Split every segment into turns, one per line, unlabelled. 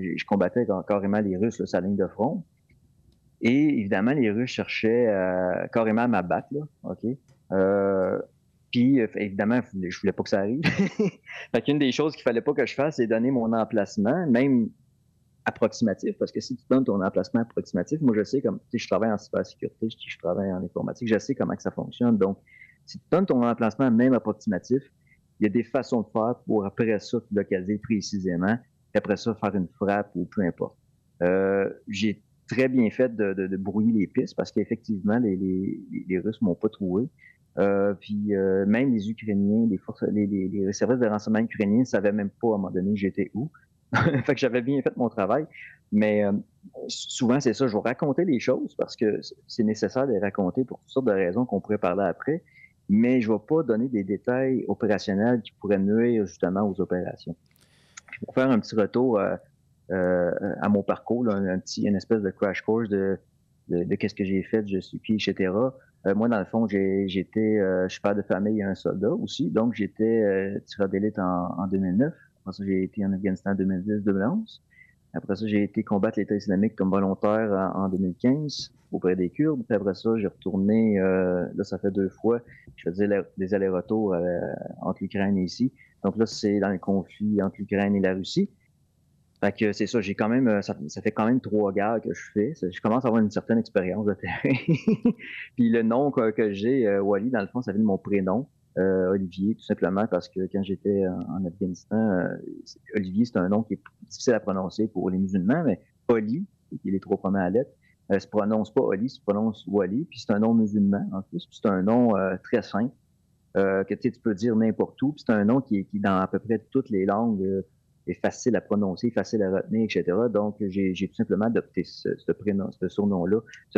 je combattais carrément les Russes là, sur la ligne de front. Et évidemment, les Russes cherchaient carrément à m'abattre, là, OK? Euh, Puis, évidemment, je voulais pas que ça arrive. Fait qu'une des choses qu'il fallait pas que je fasse, c'est donner mon emplacement, même approximatif, parce que si tu donnes ton emplacement approximatif, moi, je sais comme, tu sais, je travaille en cybersécurité, je travaille en informatique, je sais comment que ça fonctionne. Donc, si tu donnes ton emplacement même approximatif, il y a des façons de faire pour, après ça, te localiser précisément, et après ça, faire une frappe ou peu importe. J'ai très bien fait de brouiller les pistes parce qu'effectivement, les Russes m'ont pas trouvé. Puis même les Ukrainiens, les forces, les services de renseignement ukrainiens ne savaient même pas à un moment donné j'étais où. Fait que j'avais bien fait mon travail, mais souvent c'est ça, je vais raconter les choses parce que c'est nécessaire de les raconter pour toutes sortes de raisons qu'on pourrait parler après, mais je vais pas donner des détails opérationnels qui pourraient nuire justement aux opérations. Puis pour faire un petit retour à mon parcours, là, une espèce de crash course de qu'est-ce que j'ai fait, je suis qui, etc. Moi, dans le fond, je suis père de famille et un soldat aussi, donc j'étais tireur d'élite en 2009. Après ça, j'ai été en Afghanistan en 2010-2011. Après ça, j'ai été combattre l'État islamique comme volontaire en 2015 auprès des Kurdes. Puis après ça, j'ai retourné, là, ça fait 2 fois, je faisais des allers-retours entre l'Ukraine et ici. Donc là, c'est dans le conflit entre l'Ukraine et la Russie. Fait que c'est ça, j'ai quand même, ça fait quand même 3 guerres que je fais. Je commence à avoir une certaine expérience de terrain. Puis le nom que j'ai, Wally, dans le fond, ça vient de mon prénom, Olivier, tout simplement parce que quand j'étais en Afghanistan, Olivier, c'est un nom qui est difficile à prononcer pour les musulmans, mais Oli, qui est les 3 premières lettres, se prononce pas Oli, se prononce Wally, puis c'est un nom musulman en plus, puis c'est un nom très simple. Que tu peux dire n'importe où. Puis c'est un nom qui, dans à peu près toutes les langues, est facile à prononcer, facile à retenir, etc. Donc, j'ai tout simplement adopté ce prénom, ce surnom-là.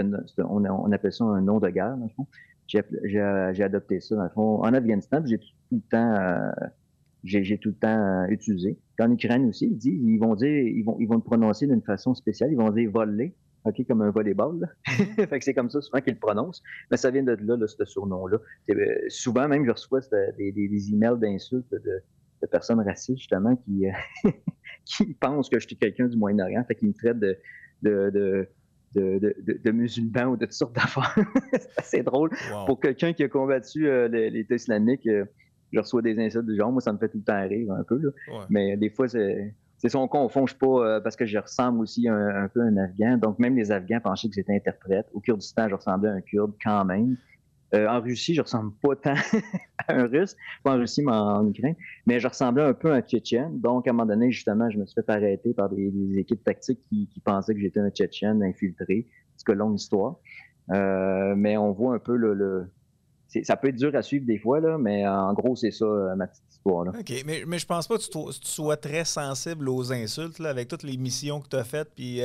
On appelle ça un nom de guerre, dans le fond. J'ai adopté ça, dans le fond, en Afghanistan, puis j'ai tout le temps, j'ai tout le temps utilisé. Puis en Ukraine aussi, ils vont dire, ils vont le prononcer d'une façon spéciale. Ils vont dire volley, OK, comme un volleyball, là.
Mhm.
Fait que c'est comme ça souvent qu'ils le prononcent. Mais ça vient de là, ce surnom-là. Souvent, même, je reçois des emails d'insultes de personnes racistes, justement, qui pensent que je suis quelqu'un du Moyen-Orient, fait qu'ils me traitent de, de, de musulman ou de toutes sortes d'affaires. C'est assez drôle.
Wow.
Pour quelqu'un qui a combattu l'État islamique, je reçois des insultes du genre. Moi, ça me fait tout le temps rire un peu, là.
Ouais.
Mais des fois, c'est ça, on confond, je sais pas, parce que je ressemble aussi un peu à un Afghan. Donc, même les Afghans pensaient que j'étais interprète. Au Kurdistan, je ressemblais à un Kurde quand même. En Russie, je ressemble pas tant à un Russe, pas en Russie, mais en Ukraine, mais je ressemblais un peu à un Tchétchène. Donc, à un moment donné, justement, je me suis fait arrêter par des équipes tactiques qui pensaient que j'étais un Tchétchène infiltré. C'est que longue histoire. Mais on voit un peu ça peut être dur à suivre des fois, là, mais en gros, c'est ça, ma petite histoire, là.
OK, mais je pense pas que tu sois très sensible aux insultes là, avec toutes les missions que tu as faites puis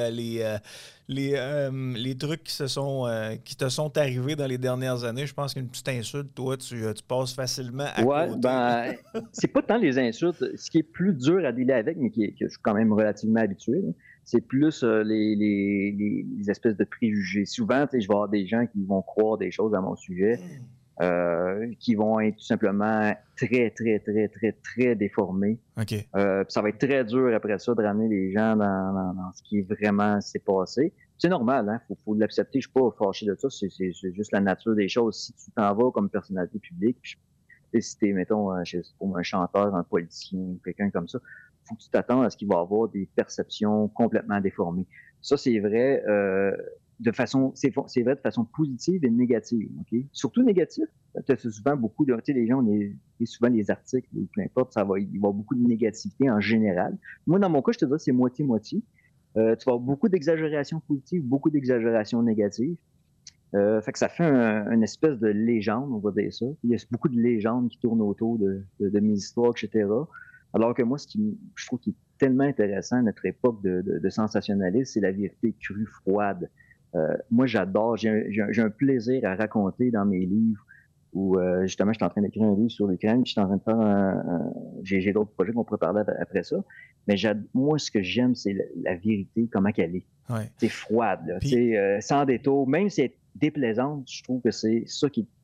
les trucs qui te sont arrivés dans les dernières années. Je pense qu'une petite insulte, toi, tu passes facilement à
Ouais,
côté.
ben, c'est pas tant les insultes. Ce qui est plus dur à dealer avec, mais que je suis quand même relativement habitué, là, c'est plus les espèces de préjugés. Souvent, tu sais, je vais avoir des gens qui vont croire des choses à mon sujet, qui vont être tout simplement très, très, très, très, très déformés.
OK.
Puis ça va être très dur après ça de ramener les gens dans ce qui vraiment s'est passé. C'est normal, hein? Faut l'accepter. Je suis pas fâché de ça. C'est juste la nature des choses. Si tu t'en vas comme personnalité publique, puis si t'es, mettons, je sais pas, un chanteur, un politicien, quelqu'un comme ça, faut que tu t'attendes à ce qu'il va avoir des perceptions complètement déformées. Ça, c'est vrai c'est vrai de façon positive et négative, OK? Surtout négatif. C'est souvent beaucoup de, tu sais, les gens, souvent les articles, ou peu importe, il va y avoir beaucoup de négativité en général. Moi, dans mon cas, je te dirais, c'est moitié-moitié. Tu vas avoir beaucoup d'exagération positive, beaucoup d'exagération négative. Fait que ça fait une espèce de légende, on va dire ça. Il y a beaucoup de légendes qui tournent autour de mes histoires, etc. Alors que moi, je trouve qui est tellement intéressant à notre époque de sensationnalisme, c'est la vérité crue, froide. Moi, j'adore, j'ai un plaisir à raconter dans mes livres où justement, je suis en train d'écrire un livre sur l'Ukraine, je suis en train de faire j'ai d'autres projets qu'on pourrait parler après ça. Mais moi, ce que j'aime, c'est la vérité, comment qu'elle est.
Ouais.
C'est froide, là,
Puis,
sans détour. Même si elle est déplaisante, je trouve que c'est ça qui est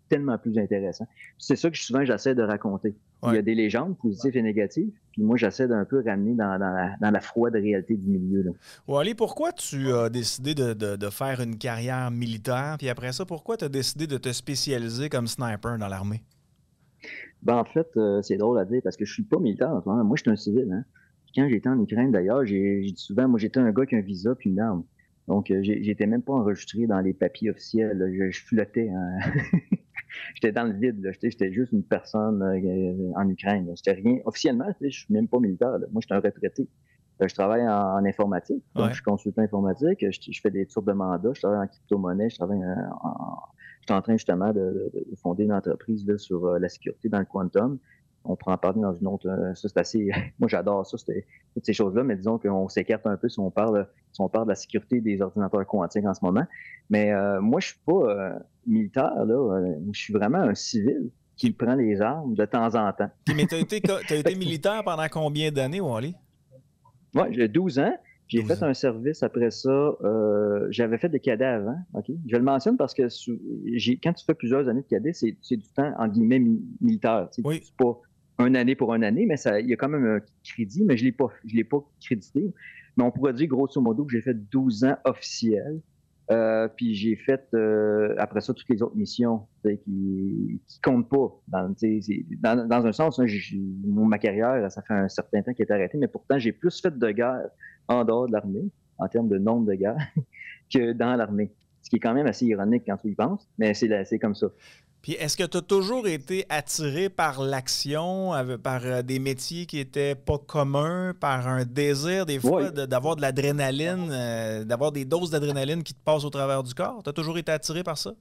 tellement plus intéressant. C'est ça que souvent j'essaie de raconter. Il y a des légendes positives et négatives, puis moi j'essaie d'un peu ramener dans la froide réalité du milieu. Là.
Wally, pourquoi tu as décidé de faire une carrière militaire, puis après ça, pourquoi tu as décidé de te spécialiser comme sniper dans l'armée?
Ben, en fait, c'est drôle à dire parce que je suis pas militaire en ce moment. Moi, je suis un civil. Hein. Puis quand j'étais en Ukraine, d'ailleurs, j'ai dit souvent, moi, j'étais un gars qui a un visa puis une arme. Donc, j'étais même pas enregistré dans les papiers officiels. Là. Je flottais. Hein. J'étais dans le vide. Là. J'étais juste une personne en Ukraine. J'étais rien. Officiellement, je suis même pas militaire. Là. Moi, je suis un retraité. Je travaille en informatique. Donc, je suis consultant informatique. Je fais des tours de mandat. Je travaille en crypto-monnaie. Je suis en train justement de fonder une entreprise là, sur la sécurité dans le quantum. On pourra en parler dans une autre. Ça, c'est assez. Moi, j'adore ça, toutes ces choses-là, mais disons qu'on s'écarte un peu si on parle de la sécurité des ordinateurs quantiques en ce moment. Mais moi, je suis pas militaire, là. Je suis vraiment un civil qui prend les armes de temps en temps.
Mais tu as été militaire pendant combien d'années, Wally?
Moi, j'ai 12 ans. J'ai
12
fait
ans.
un service après ça. J'avais fait des cadets avant. OK? Je le mentionne parce que quand tu fais plusieurs années de cadet, c'est du temps, en guillemets, militaire.
Oui.
C'est pas une année pour une année, mais il y a quand même un crédit, mais je l'ai pas crédité. Mais on pourrait dire, grosso modo, que j'ai fait 12 ans officiels. Puis j'ai fait, après ça, toutes les autres missions qui comptent pas. Dans un sens, hein, ma carrière, ça fait un certain temps qu'elle est arrêtée, mais pourtant, j'ai plus fait de guerre en dehors de l'armée, en termes de nombre de guerres, que dans l'armée. Ce qui est quand même assez ironique quand tu y penses, mais c'est comme ça.
Puis est-ce que tu as toujours été attiré par l'action, par des métiers qui étaient pas communs, par un désir des fois
Oui.
d'avoir de l'adrénaline, d'avoir des doses d'adrénaline qui te passent au travers du corps? Tu as toujours été attiré par ça?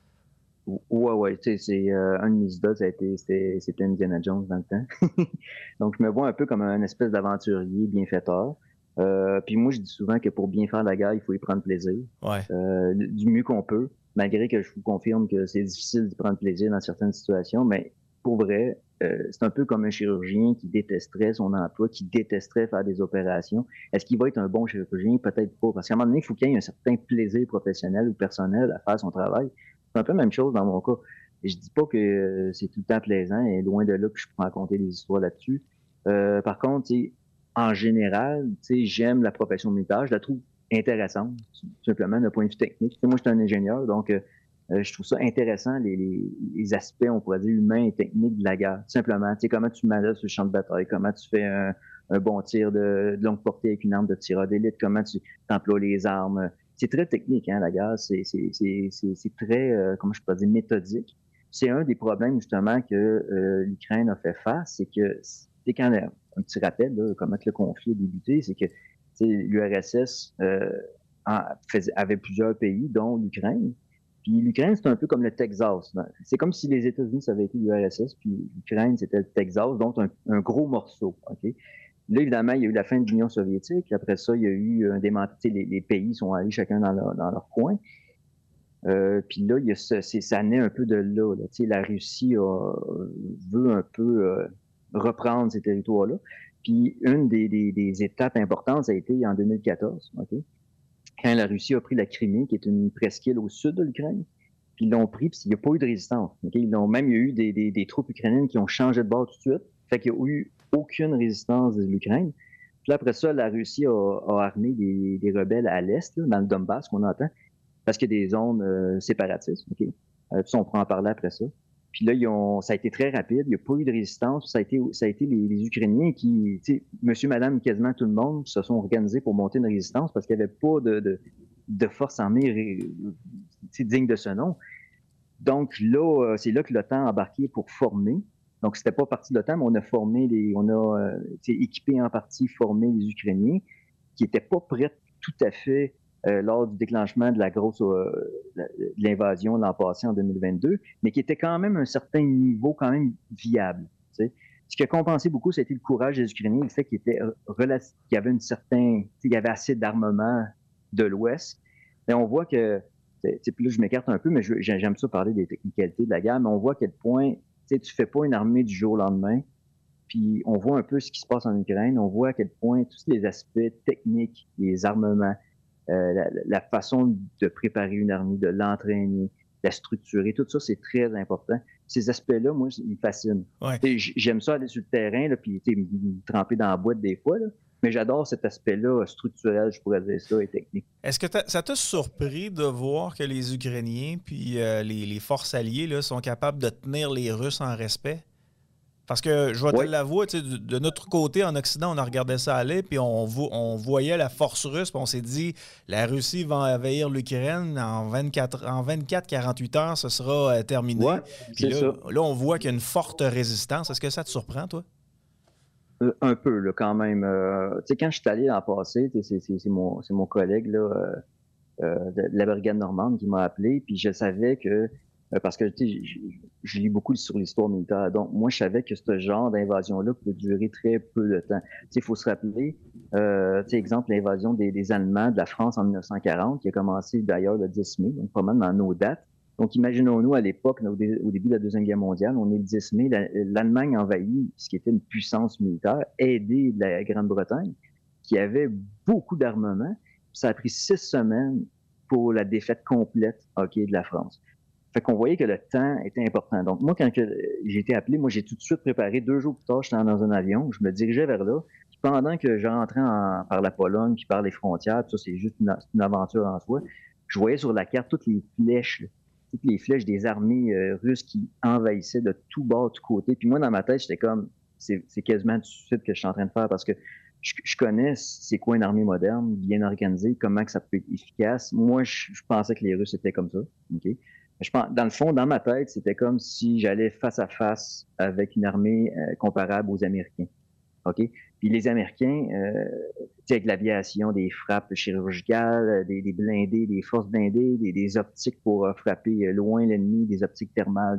Ouais. Tu sais, c'est un de mes idoles, c'était Indiana Jones dans le temps. Donc, je me vois un peu comme un espèce d'aventurier bienfaiteur. Puis moi, je dis souvent que pour bien faire la guerre, il faut y prendre plaisir.
Ouais.
Du mieux qu'on peut, malgré que je vous confirme que c'est difficile de prendre plaisir dans certaines situations, mais pour vrai, c'est un peu comme un chirurgien qui détesterait son emploi, qui détesterait faire des opérations. Est-ce qu'il va être un bon chirurgien? Peut-être pas. Parce qu'à un moment donné, il faut qu'il y ait un certain plaisir professionnel ou personnel à faire son travail. C'est un peu la même chose dans mon cas. Et je dis pas que c'est tout le temps plaisant, et loin de là que je peux raconter des histoires là-dessus. Par contre, en général, j'aime la profession militaire. Je la trouve intéressante, tout simplement d'un point de vue technique. Moi, je suis un ingénieur, donc je trouve ça intéressant, les aspects, on pourrait dire, humains et techniques de la guerre. Tout simplement, comment tu manœuvres sur le champ de bataille, comment tu fais un bon tir de longue portée avec une arme de tireur d'élite, comment tu emploies les armes. C'est très technique, hein, la guerre. C'est très, comment je peux dire, méthodique. C'est un des problèmes, justement, que l'Ukraine a fait face, c'est que, c'est quand un petit rappel, là, comment le conflit a débuté, c'est que l'URSS avait plusieurs pays, dont l'Ukraine. Puis l'Ukraine, c'est un peu comme le Texas. C'est comme si les États-Unis, ça avait été l'URSS, puis l'Ukraine, c'était le Texas, donc un gros morceau. OK? Là, évidemment, il y a eu la fin de l'Union soviétique. Après ça, il y a eu un démantèlement. Les pays sont allés chacun dans leur coin. Puis là, ça naît un peu de là. La Russie veut un peu reprendre ces territoires-là. Puis une des étapes importantes, ça a été en 2014, OK? Quand la Russie a pris la Crimée, qui est une presqu'île au sud de l'Ukraine. Puis ils l'ont pris, puis il n'y a pas eu de résistance. Okay? Il y a eu des troupes ukrainiennes qui ont changé de bord tout de suite. Fait qu'il n'y a eu aucune résistance de l'Ukraine. Puis là, après ça, la Russie a armé des rebelles à l'est, là, dans le Donbass, qu'on entend, parce qu'il y a des zones séparatistes. Okay? Puis ça, on pourra en parler après ça. Puis là, ça a été très rapide. Il n'y a pas eu de résistance. Ça a été les Ukrainiens qui, monsieur, madame, quasiment tout le monde se sont organisés pour monter une résistance parce qu'il n'y avait pas de force armée digne de ce nom. Donc là, c'est là que l'OTAN a embarqué pour former. Donc, c'était pas parti de l'OTAN, mais on a équipé en partie, formé les Ukrainiens qui n'étaient pas prêts tout à fait lors du déclenchement de de l'invasion l'an passé en 2022, mais qui était quand même à un certain niveau quand même viable. T'sais. Ce qui a compensé beaucoup, c'était le courage des Ukrainiens, le fait qu'il y avait il y avait assez d'armement de l'Ouest. Mais on voit que, puis là je m'écarte un peu, mais j'aime ça parler des technicalités de la guerre, mais on voit à quel point tu fais pas une armée du jour au lendemain. Puis on voit un peu ce qui se passe en Ukraine, on voit à quel point tous les aspects techniques, les armements, la façon de préparer une armée, de l'entraîner, la structurer. Tout ça, c'est très important. Ces aspects-là, moi, ils me fascinent.
Ouais.
J'aime ça aller sur le terrain, là, puis me tremper dans la boîte des fois, là. Mais j'adore cet aspect-là structurel, je pourrais dire ça, et technique.
Est-ce que ça t'a surpris de voir que les Ukrainiens puis les forces alliées là, sont capables de tenir les Russes en respect? Parce que, je vais te l'avouer, de notre côté, en Occident, on a regardé ça aller, puis on voyait la force russe, puis on s'est dit, la Russie va envahir l'Ukraine en 24-48 heures, ce sera terminé.
Ouais,
puis là, on voit qu'il y a une forte résistance. Est-ce que ça te surprend, toi?
Un peu, là, quand même. Tu sais, quand je suis allé dans le passé, c'est mon collègue là, de la brigade normande qui m'a appelé, puis je savais que, parce que je lis beaucoup sur l'histoire militaire, donc moi je savais que ce genre d'invasion-là pouvait durer très peu de temps. Tu sais, il faut se rappeler, tu sais, exemple, l'invasion des Allemands de la France en 1940, qui a commencé d'ailleurs le 10 mai, donc pas mal dans nos dates. Donc, imaginons-nous à l'époque, au début de la Deuxième Guerre mondiale, on est le 10 mai, l'Allemagne envahit ce qui était une puissance militaire, aidée de la Grande-Bretagne, qui avait beaucoup d'armement. Ça a pris 6 semaines pour la défaite complète de la France. Fait qu'on voyait que le temps était important. Donc, moi, quand j'ai été appelé, moi, j'ai tout de suite préparé. 2 jours plus tard, j'étais dans un avion, je me dirigeais vers là. Puis pendant que je rentrais par la Pologne, puis par les frontières, tout ça, c'est juste une aventure en soi, je voyais sur la carte toutes les flèches des armées russes qui envahissaient de tout bord, de tout côté. Puis moi, dans ma tête, j'étais comme, c'est quasiment du suicide que je suis en train de faire parce que je connais c'est quoi une armée moderne, bien organisée, comment que ça peut être efficace. Moi, je pensais que les Russes étaient comme ça. Okay? Dans le fond, dans ma tête, c'était comme si j'allais face à face avec une armée comparable aux Américains. OK? Puis les Américains, avec l'aviation, des frappes chirurgicales, des blindés, des forces blindées, des optiques pour frapper loin l'ennemi, des optiques thermales,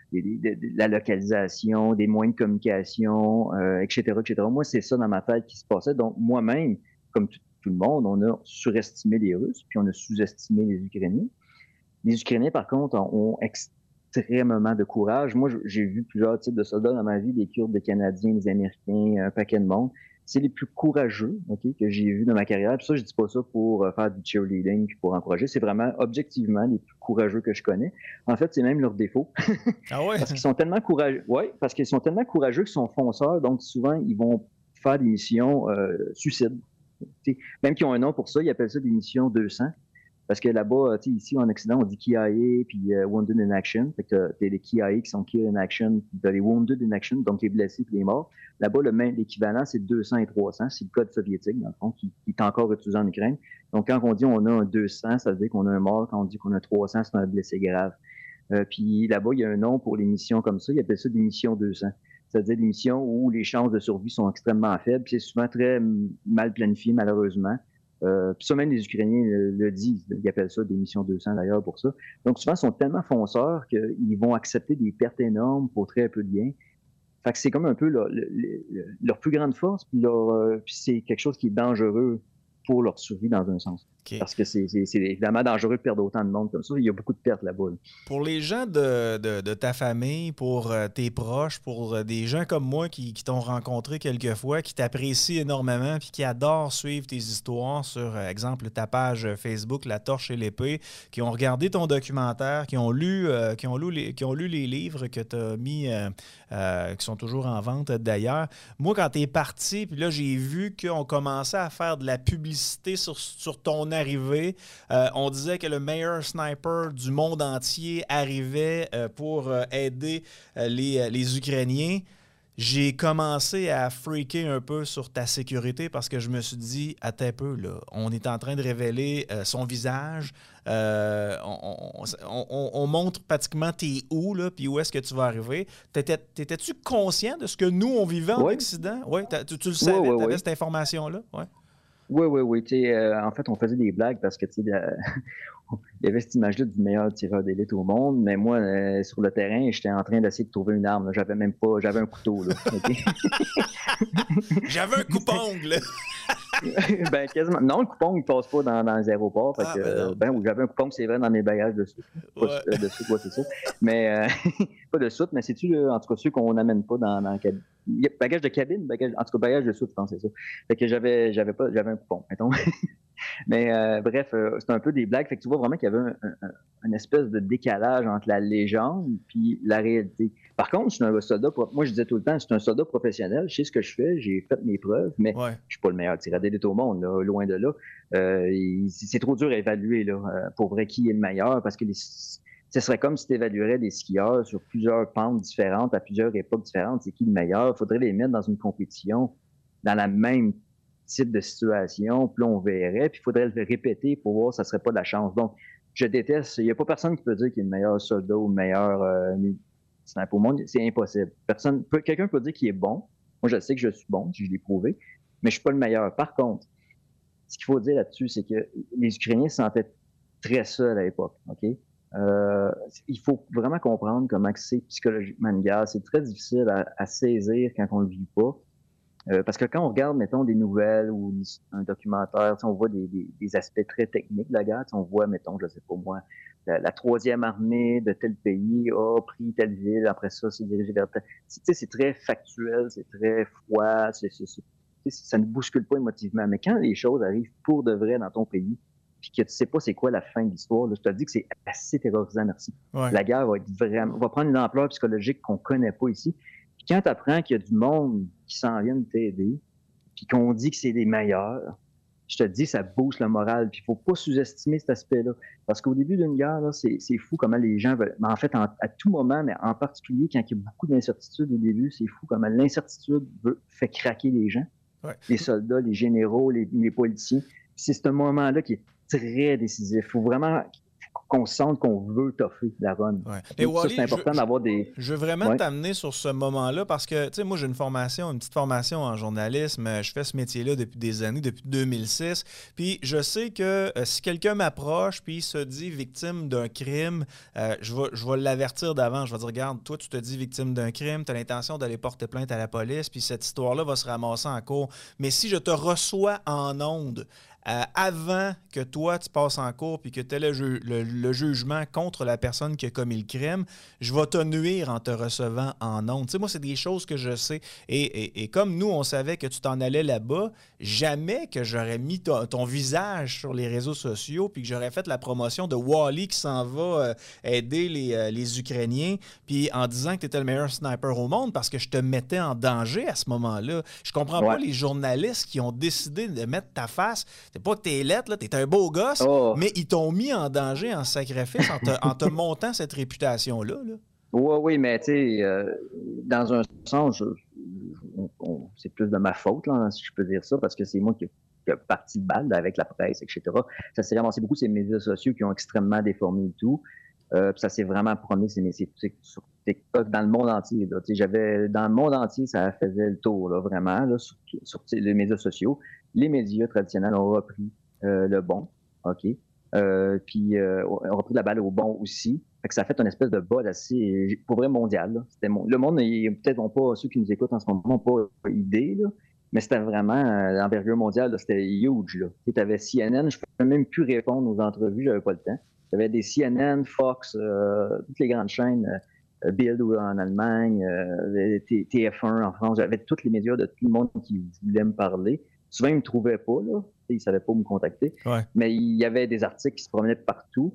de la localisation, des moyens de communication, etc., etc. Moi, c'est ça dans ma tête qui se passait. Donc, moi-même, comme tout le monde, on a surestimé les Russes, puis on a sous-estimé les Ukrainiens. Les Ukrainiens, par contre, ont extrêmement de courage. Moi, j'ai vu plusieurs types de soldats dans ma vie, des Kurdes, des Canadiens, des Américains, un paquet de monde. C'est les plus courageux que j'ai vus dans ma carrière. Puis ça, je dis pas ça pour faire du cheerleading puis pour encourager. C'est vraiment objectivement les plus courageux que je connais. En fait, c'est même leur défaut.
Ah ouais?
Parce qu'ils sont tellement courageux. Ouais, parce qu'ils sont tellement courageux qu'ils sont fonceurs. Donc, souvent, ils vont faire des missions suicides. T'sais, même qu'ils ont un nom pour ça, ils appellent ça des missions 200. Parce que là-bas, ici en Occident, on dit KIA puis Wounded in Action. Fait que t'as les KIA qui sont Killed in Action, puis t'as les Wounded in Action, donc les blessés puis les morts. Là-bas, l'équivalent, c'est 200 et 300. C'est le code soviétique, dans le fond, qui est encore utilisé en Ukraine. Donc, quand on dit on a un 200, ça veut dire qu'on a un mort. Quand on dit qu'on a 300, c'est un blessé grave. Puis là-bas, il y a un nom pour les missions comme ça. Ils appellent ça des missions 200. C'est-à-dire des missions où les chances de survie sont extrêmement faibles. Puis c'est souvent très mal planifié, malheureusement. Puis ça, même les Ukrainiens le disent. Ils appellent ça des missions 200 d'ailleurs pour ça. Donc souvent, ils sont tellement fonceurs qu'ils vont accepter des pertes énormes pour très peu de biens. Fait que c'est comme un peu leur plus grande force, puis c'est quelque chose qui est dangereux pour leur survie dans un sens.
Okay.
Parce que c'est évidemment dangereux de perdre autant de monde comme ça. Il y a beaucoup de pertes là-bas. Là.
Pour les gens de ta famille, pour tes proches, pour des gens comme moi qui t'ont rencontré quelques fois, qui t'apprécient énormément puis qui adorent suivre tes histoires sur, exemple, ta page Facebook, La Torche et l'Épée, qui ont regardé ton documentaire, qui ont lu les livres que tu as mis, qui sont toujours en vente d'ailleurs. Moi, quand tu es parti, puis là, j'ai vu qu'on commençait à faire de la publicité sur ton arrivée. On disait que le meilleur sniper du monde entier arrivait pour aider les Ukrainiens. J'ai commencé à freaker un peu sur ta sécurité parce que je me suis dit, attends un peu, là, on est en train de révéler son visage. On montre pratiquement t'es où, là, puis où est-ce que tu vas arriver. T'étais-tu conscient de ce que nous, on vivait en Occident? Oui, tu le savais, tu avais cette information-là? Ouais.
Oui. En fait, on faisait des blagues parce que il y avait cette image-là du meilleur tireur d'élite au monde, mais moi, sur le terrain, j'étais en train d'essayer de trouver une arme. Là. J'avais un couteau. Là, okay?
J'avais un coupe-ongle.
Ben, quasiment. Non, le coupon, il passe pas dans les aéroports. Fait que, j'avais un coupon, c'est vrai, dans mes bagages de soute. De soute, c'est ça. Mais, pas de soute, mais c'est-tu, en tout cas, ceux qu'on n'amène pas dans la cabine. Bagage de cabine, en tout cas, bagage de soute, je pense, c'est ça. Fait que j'avais un coupon, mettons. Mais bref, c'est un peu des blagues. Fait que tu vois vraiment qu'il y avait une espèce de décalage entre la légende puis la réalité. Par contre, je suis un soldat, moi je disais tout le temps, je suis un soldat professionnel, je sais ce que je fais, j'ai fait mes preuves, mais
Ouais.
je suis pas le meilleur tireur d'élite au monde, là, loin de là. C'est trop dur à évaluer là, pour vrai qui est le meilleur, parce que ce serait comme si tu évaluerais des skieurs sur plusieurs pentes différentes, à plusieurs époques différentes, c'est qui le meilleur. Il faudrait les mettre dans une compétition, dans la même type de situation, puis là, on verrait, puis il faudrait le répéter pour voir si ça serait pas de la chance. Donc, je déteste, il n'y a pas personne qui peut dire qu'il est le meilleur soldat ou le meilleur sniper au monde, c'est impossible. Quelqu'un peut dire qu'il est bon. Moi, je sais que je suis bon, je l'ai prouvé, mais je suis pas le meilleur. Par contre, ce qu'il faut dire là-dessus, c'est que les Ukrainiens se sentaient très seuls à l'époque, OK? Il faut vraiment comprendre comment c'est psychologiquement une guerre. C'est très difficile à saisir quand on ne le vit pas. Parce que quand on regarde, mettons, des nouvelles ou un documentaire, on voit des aspects très techniques de la guerre. On voit, mettons, je sais pas moi, la troisième armée de tel pays a pris telle ville, après ça, c'est dirigé vers tel... C'est très factuel, c'est très froid, ça ne bouscule pas émotivement. Mais quand les choses arrivent pour de vrai dans ton pays, puis que tu sais pas c'est quoi la fin de l'histoire, là, je te dis que c'est assez terrorisant, merci.
Ouais.
La guerre va prendre une ampleur psychologique qu'on connaît pas ici. Puis quand tu apprends qu'il y a du monde qui s'en vient t'aider, puis qu'on dit que c'est les meilleurs, je te dis, ça booste le moral. Puis il faut pas sous-estimer cet aspect-là. Parce qu'au début d'une guerre, là, c'est fou comment les gens veulent. Mais en fait, à tout moment, mais en particulier quand il y a beaucoup d'incertitudes au début, c'est fou comment l'incertitude fait craquer les gens.
Ouais.
Les soldats, les généraux, les politiciens. C'est ce moment-là qui est très décisif. Il faut vraiment qu'on sente qu'on veut toffer la run.
Ouais.
Et Wally, c'est important d'avoir des...
Je veux vraiment t'amener sur ce moment-là parce que, tu sais, moi, j'ai une petite formation en journalisme. Je fais ce métier-là depuis des années, depuis 2006. Puis je sais que si quelqu'un m'approche puis se dit victime d'un crime, je vais l'avertir d'avant. Je vais dire, regarde, toi, tu te dis victime d'un crime, tu as l'intention d'aller porter plainte à la police, puis cette histoire-là va se ramasser en cours. Mais si je te reçois en ondes, avant que toi, tu passes en cours puis que tu aies le jugement contre la personne qui a commis le crime, je vais te nuire en te recevant en ondes. Tu sais, moi, c'est des choses que je sais. Et comme nous, on savait que tu t'en allais là-bas, jamais que j'aurais mis ton visage sur les réseaux sociaux puis que j'aurais fait la promotion de Wally qui s'en va aider les Ukrainiens puis en disant que tu étais le meilleur sniper au monde parce que je te mettais en danger à ce moment-là. Je comprends pas les journalistes qui ont décidé de mettre ta face. C'est pas que t'es lettre, là, t'es un beau gosse, mais ils t'ont mis en danger, en sacrifice, en te montant cette réputation-là. Là.
Oui, mais tu sais, dans un sens, c'est plus de ma faute, là, si je peux dire ça, parce que c'est moi qui ai parti de balle avec la presse, etc. Ça s'est ramassé beaucoup ces médias sociaux qui ont extrêmement déformé le tout. Puis ça s'est vraiment promené sur TikTok dans le monde entier. Là. Dans le monde entier, ça faisait le tour, là, vraiment, là, sur les médias sociaux. Les médias traditionnels ont repris le bon, OK? Puis ont repris la balle au bon aussi. Fait que ça a fait une espèce de buzz assez, pour vrai, mondial. Là. Le monde, peut-être n'ont pas, ceux qui nous écoutent en ce moment, n'ont pas idée, là, mais c'était vraiment l'envergure mondiale, c'était huge. Tu avais CNN, je ne pouvais même plus répondre aux entrevues, j'avais pas le temps. Il y avait des CNN, Fox, toutes les grandes chaînes, Bild en Allemagne, TF1 en France. J'avais tous les médias de tout le monde qui voulait me parler. Souvent, ils ne me trouvaient pas, là. Ils ne savaient pas où me contacter.
Ouais.
Mais il y avait des articles qui se promenaient partout.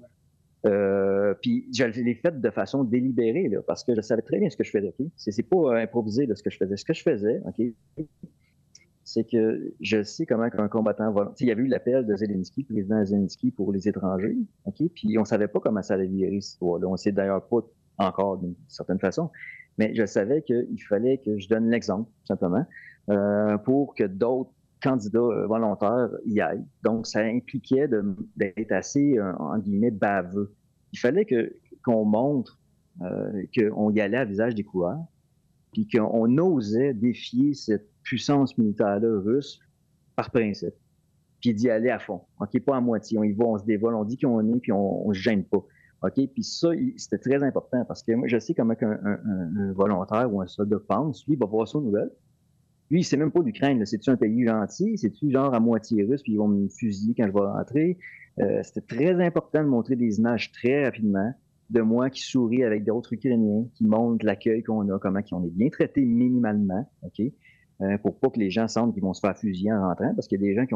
Puis je l'ai fait de façon délibérée, là, parce que je savais très bien ce que je faisais. Okay? C'est pas improvisé là, ce que je faisais. Ce que je faisais, okay, c'est que je sais comment un combattant volontaire... Il y avait eu l'appel de Zelensky, président Zelensky, pour les étrangers. Okay? Puis on ne savait pas comment ça allait virer, cette histoire-là. On ne sait d'ailleurs pas encore d'une certaine façon. Mais je savais qu'il fallait que je donne l'exemple, tout simplement, pour que d'autres candidats volontaires y aillent. Donc, ça impliquait d'être assez, en guillemets, baveux. Il fallait qu'on montre qu'on y allait à visage découvert, puis qu'on osait défier cette puissance militaire-là russe par principe, puis d'y aller à fond. OK, pas à moitié. On y va, on se dévole, on dit qui on est, puis on se gêne pas. OK, puis ça, c'était très important, parce que moi, je sais comment un volontaire ou un soldat pense. Lui, il va voir ça aux nouvelles. Lui, il sait même pas l'Ukraine. C'est-tu un pays gentil? C'est-tu genre à moitié russe, puis ils vont me fusiller quand je vais rentrer? C'était très important de montrer des images très rapidement de moi qui souris avec d'autres Ukrainiens, qui montrent l'accueil qu'on a, comment on est bien traité minimalement, OK? Pour pas que les gens sentent qu'ils vont se faire fusiller en rentrant, parce qu'il y a des gens qui ont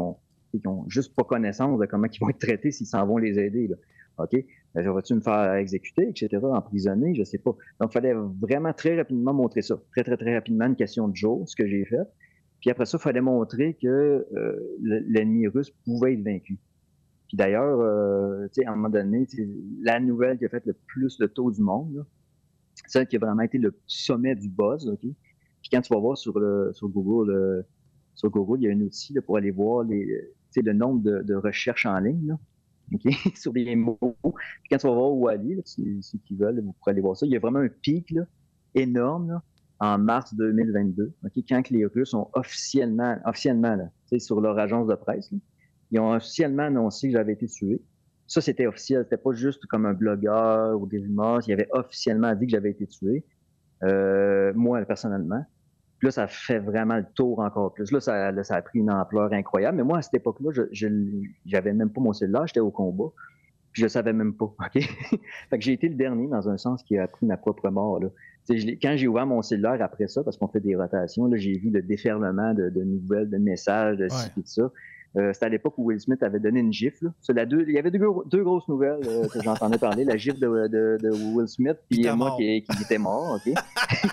qui n'ont juste pas connaissance de comment ils vont être traités s'ils s'en vont les aider. Là. OK? Vas-tu me faire exécuter, etc., emprisonner, je sais pas. Donc, il fallait vraiment très rapidement montrer ça. Très, très, très rapidement, une question de jour, ce que j'ai fait. Puis après ça, il fallait montrer que l'ennemi russe pouvait être vaincu. Puis d'ailleurs, à un moment donné, la nouvelle qui a fait le plus le tour du monde, là, celle qui a vraiment été le sommet du buzz, OK? Puis quand tu vas voir sur Google, il y a un outil là, pour aller voir le nombre de recherches en ligne, là, OK? Sur les mots. Puis quand tu vas voir où aller, là, ceux qui veulent, vous pourrez aller voir ça. Il y a vraiment un pic là, énorme là, en mars 2022, OK? Quand les Russes ont officiellement là, sur leur agence de presse, là, ils ont officiellement annoncé que j'avais été tué. Ça, c'était officiel. C'était pas juste comme un blogueur ou des rumeurs. Ils avaient officiellement dit que j'avais été tué, moi, personnellement. Puis là, ça fait vraiment le tour encore plus. Là, ça a pris une ampleur incroyable. Mais moi, à cette époque-là, j'avais même pas mon cellulaire. J'étais au combat. Puis je savais même pas. OK? Fait que j'ai été le dernier, dans un sens, qui a appris ma propre mort. Là. Quand j'ai ouvert mon cellulaire après ça, parce qu'on fait des rotations, là, j'ai vu le déferlement de nouvelles, de messages, de ci et de ça. C'était à l'époque où Will Smith avait donné une gifle. Il y avait deux grosses nouvelles que j'entendais parler. La gifle de Will Smith, puis moi qui était mort. OK?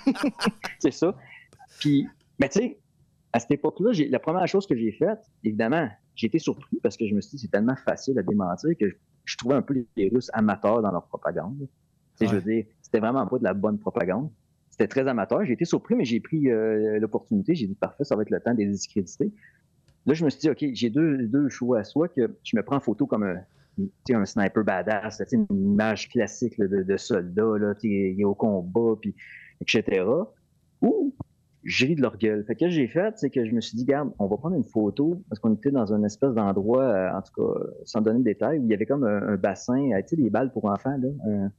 C'est ça. Puis, mais tu sais, à cette époque-là, la première chose que j'ai faite, évidemment, j'ai été surpris parce que je me suis dit c'est tellement facile à démentir que je trouvais un peu les Russes amateurs dans leur propagande. Je veux dire, c'était vraiment pas de la bonne propagande. C'était très amateur. J'ai été surpris, mais j'ai pris l'opportunité. J'ai dit parfait, ça va être le temps de les discréditer. Là, je me suis dit, OK, j'ai deux choix. Soit que je me prends en photo comme un sniper badass, une image classique là, de soldat, là, il est au combat, puis, etc. Ou je ris de leur gueule. Fait que ce que j'ai fait, c'est que je me suis dit, regarde, on va prendre une photo, parce qu'on était dans une espèce d'endroit, en tout cas, sans donner de détails, où il y avait comme un bassin, tu sais, des balles pour enfants, là,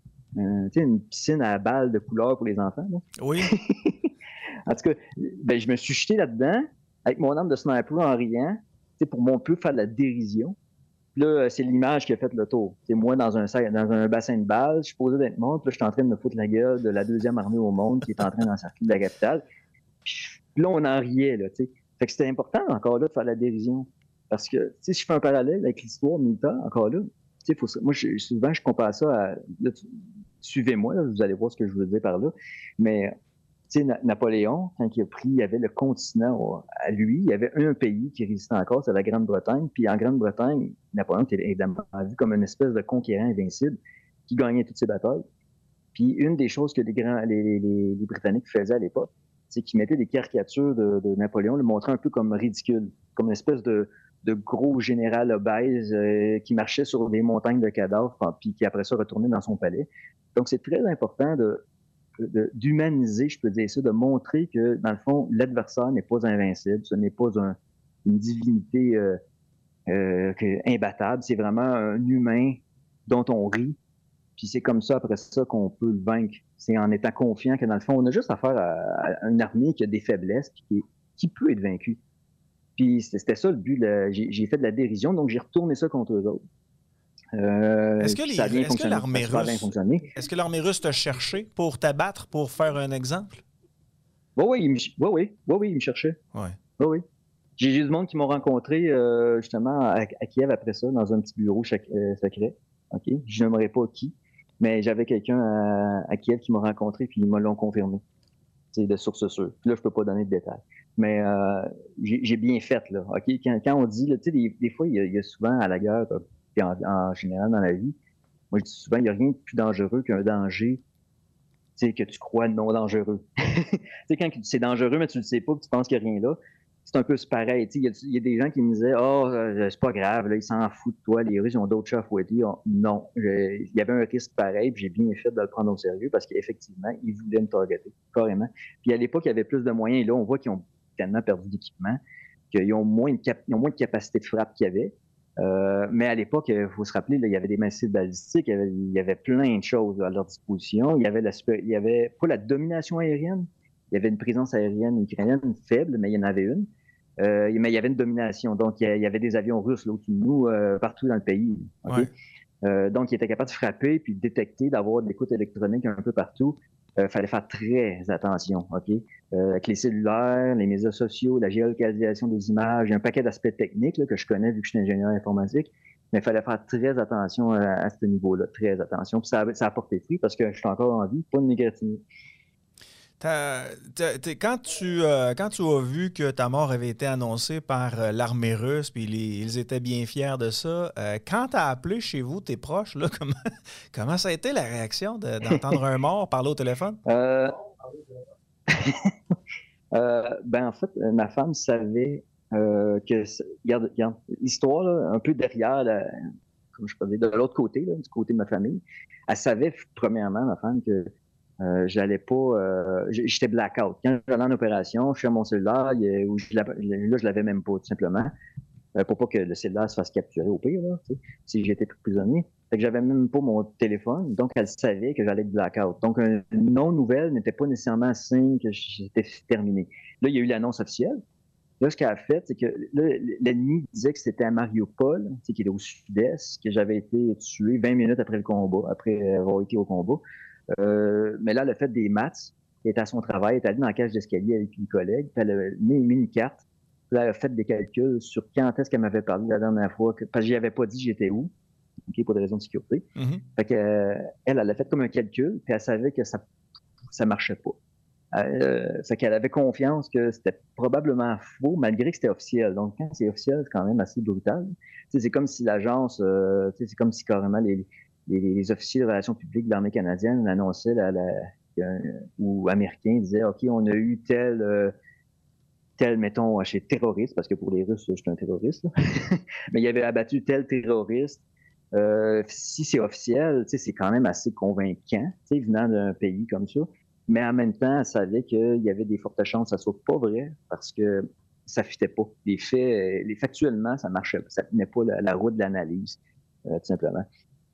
une piscine à balles de couleur pour les enfants. Là.
Oui.
En tout cas, ben, je me suis jeté là-dedans, avec mon arme de sniper en riant, pour un peu faire de la dérision. Puis là, c'est l'image qui a fait le tour. C'est moi dans un bassin de balles, je suis posé d'être mort, puis là, je suis en train de me foutre la gueule de la deuxième armée au monde qui est en train d'encercler la capitale. Puis là, on en riait, là, tu sais. Fait que c'était important, encore là, de faire la dérision. Parce que, tu sais, si je fais un parallèle avec l'histoire militaire, encore là, tu sais, moi, souvent, je compare ça à... Là, suivez-moi, là, vous allez voir ce que je veux dire par là. Mais... Tu sais, Napoléon, quand il y avait le continent à lui, il y avait un pays qui résistait encore, c'est la Grande-Bretagne. Puis en Grande-Bretagne, Napoléon était évidemment vu comme une espèce de conquérant invincible qui gagnait toutes ses batailles. Puis une des choses que les Britanniques faisaient à l'époque, c'est qu'ils mettaient des caricatures de Napoléon, le montraient un peu comme ridicule, comme une espèce de gros général obèse qui marchait sur des montagnes de cadavres, puis qui après ça retournait dans son palais. Donc c'est très important d'humaniser, je peux dire ça, de montrer que, dans le fond, l'adversaire n'est pas invincible, ce n'est pas une divinité imbattable, c'est vraiment un humain dont on rit, puis c'est comme ça, après ça, qu'on peut le vaincre. C'est en étant confiant que, dans le fond, on a juste affaire à une armée qui a des faiblesses, puis qui peut être vaincue. Puis c'était ça le but, j'ai fait de la dérision, donc j'ai retourné ça contre eux autres.
Est-ce que l'armée russe t'a cherché pour t'abattre, pour faire un exemple?
Oui, il me cherchait. Oui. J'ai du monde qui m'ont rencontré justement à Kiev après ça, dans un petit bureau secret. OK? Je n'aimerais pas qui, mais j'avais quelqu'un à Kiev qui m'a rencontré puis ils me l'ont confirmé. C'est de source sûre. Puis là, je peux pas donner de détails. Mais j'ai bien fait, là. OK? Quand on dit, tu sais, des fois, il y a souvent à la guerre, puis en général dans la vie, moi, je dis souvent, il n'y a rien de plus dangereux qu'un danger que tu crois non dangereux. Tu sais, quand c'est dangereux, mais tu ne le sais pas, que tu penses qu'il n'y a rien là, c'est un peu pareil. Il y a des gens qui me disaient « Oh, c'est pas grave, là, ils s'en foutent de toi, les Russes, ils ont d'autres chats à fouetter. » Non, il y avait un risque pareil, puis j'ai bien fait de le prendre au sérieux parce qu'effectivement, ils voulaient me targeter, carrément. Puis à l'époque, il y avait plus de moyens, et là, on voit qu'ils ont tellement perdu d'équipement, qu'ils ont moins de capacité de frappe qu'il y avait. Mais à l'époque, il faut se rappeler, là, il y avait des missiles balistiques, il y avait plein de choses à leur disposition. Il y avait pas la domination aérienne, il y avait une présence aérienne ukrainienne faible, mais il y en avait une. Mais il y avait une domination. Donc, il y avait des avions russes là, au-dessus de nous, partout dans le pays. Okay? Donc, ils étaient capables de frapper puis de détecter, d'avoir de l'écoute électronique un peu partout. fallait faire très attention, OK? Avec les cellulaires, les médias sociaux, la géolocalisation des images, il y a un paquet d'aspects techniques là, que je connais vu que je suis ingénieur informatique, mais il fallait faire très attention à ce niveau-là, très attention. Puis ça a porté fruit parce que je suis encore en vie, pas de négativité.
Quand tu as vu que ta mort avait été annoncée par l'armée russe, puis ils étaient bien fiers de ça, quand tu as appelé chez vous tes proches, là, comment ça a été la réaction d'entendre un mort parler au téléphone?
Euh, en fait, ma femme savait regarde, l'histoire, là, un peu derrière, comme je peux dire, de l'autre côté, là, du côté de ma famille, elle savait, premièrement, ma femme, que j'allais pas. J'étais blackout. Quand j'allais en opération, je suis à mon cellulaire, là, je l'avais même pas, tout simplement. Pour pas que le cellulaire se fasse capturer au pire, là, si j'étais pris prisonnier. Fait que j'avais même pas mon téléphone, donc elle savait que j'allais être blackout. Donc, une non-nouvelle n'était pas nécessairement un signe que j'étais terminé. Là, il y a eu l'annonce officielle. Là, ce qu'elle a fait, c'est que l'ennemi disait que c'était à Mariupol, qui est au sud-est, que j'avais été tué 20 minutes après le combat, après avoir été au combat. Mais là, elle a fait des maths, elle était à son travail, elle est allée dans la cage d'escalier avec une collègue, puis elle a mis une carte, puis là, elle a fait des calculs sur quand est-ce qu'elle m'avait parlé la dernière fois, parce que je avais pas dit j'étais où, pour des raisons de sécurité.
Mm-hmm.
Fait que, elle a fait comme un calcul, puis elle savait que ça marchait pas. Fait qu'elle avait confiance que c'était probablement faux, malgré que c'était officiel. Donc, quand c'est officiel, c'est quand même assez brutal. C'est comme si l'agence, c'est comme si carrément les officiers de relations publiques de l'armée canadienne annonçaient ou américains disaient OK, on a eu tel, mettons, chez terroriste, parce que pour les Russes, je suis un terroriste, mais il avait abattu tel terroriste. Si c'est officiel, c'est quand même assez convaincant, venant d'un pays comme ça. Mais en même temps, elle savait qu'il y avait des fortes chances que ça soit pas vrai parce que ça fitait pas. Les faits, factuellement, ça marchait pas. Ça tenait pas la route de l'analyse, tout simplement.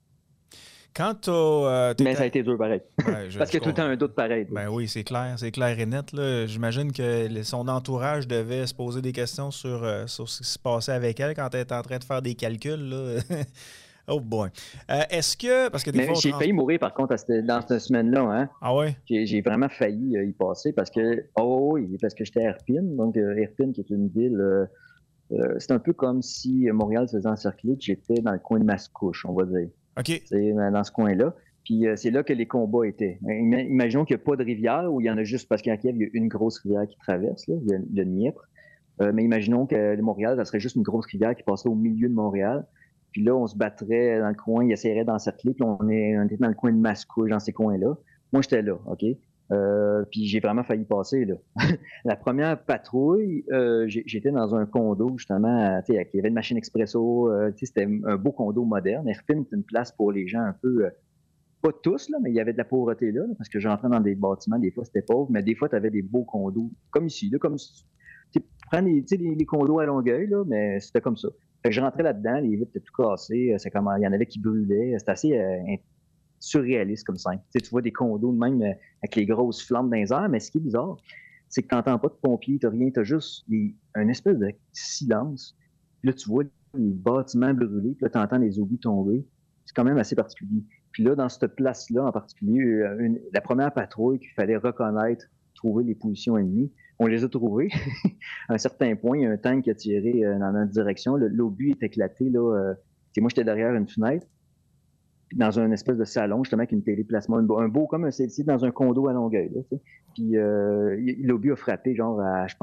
Mais ça a été dur pareil.
Ouais,
parce que tout le temps un doute pareil.
Ben oui, c'est clair et net. Là. J'imagine que son entourage devait se poser des questions sur ce qui se passait avec elle quand elle était en train de faire des calculs. Là. Oh boy. Est-ce que. Parce que des fois,
j'ai failli mourir par contre dans cette semaine-là. Hein?
Ah ouais?
J'ai vraiment failli y passer parce que. Oh oui, parce que j'étais à Irpine. Donc, Irpine, qui est une ville. C'est un peu comme si Montréal se faisait encercler, que j'étais dans le coin de Mascouche, on va dire.
OK.
C'est dans ce coin-là. Puis c'est là que les combats étaient. Imaginons qu'il n'y a pas de rivière, ou il y en a juste parce qu'à Kiev, il y a une grosse rivière qui traverse, là, il y a le Dniepr. Mais imaginons que Montréal, ça serait juste une grosse rivière qui passerait au milieu de Montréal. Puis là, on se battrait dans le coin, il essaierait d'encercler, puis on était dans le coin de Mascouche, dans ces coins-là. Moi, j'étais là, OK? Puis j'ai vraiment failli passer, là. La première patrouille, j'étais dans un condo, justement, il y avait une machine expresso, c'était un beau condo moderne. Irpine, c'est une place pour les gens un peu, pas tous, là, mais il y avait de la pauvreté là, parce que j'entrais dans des bâtiments, des fois c'était pauvre, mais des fois tu avais des beaux condos, comme ici, là, comme prends les condos à Longueuil, là, mais c'était comme ça. Fait que je rentrais là-dedans, les vitres étaient tout cassées, il y en avait qui brûlaient, c'était assez surréaliste comme ça. Tu vois des condos même avec les grosses flammes dans les airs, mais ce qui est bizarre, c'est que tu n'entends pas de pompiers, tu n'as rien, tu as juste un espèce de silence. Puis là, tu vois les bâtiments brûlés, puis là, tu entends les obus tomber. C'est quand même assez particulier. Puis là, dans cette place-là en particulier, la première patrouille qu'il fallait reconnaître, trouver les positions ennemies, on les a trouvées. À un certain point, il y a un tank qui a tiré dans notre direction. L'obus est éclaté. Là, moi, j'étais derrière une fenêtre dans un espèce de salon, justement, avec une téléplasma, un beau comme un CLC dans un condo à Longueuil. Là, puis l'obus a frappé, genre, je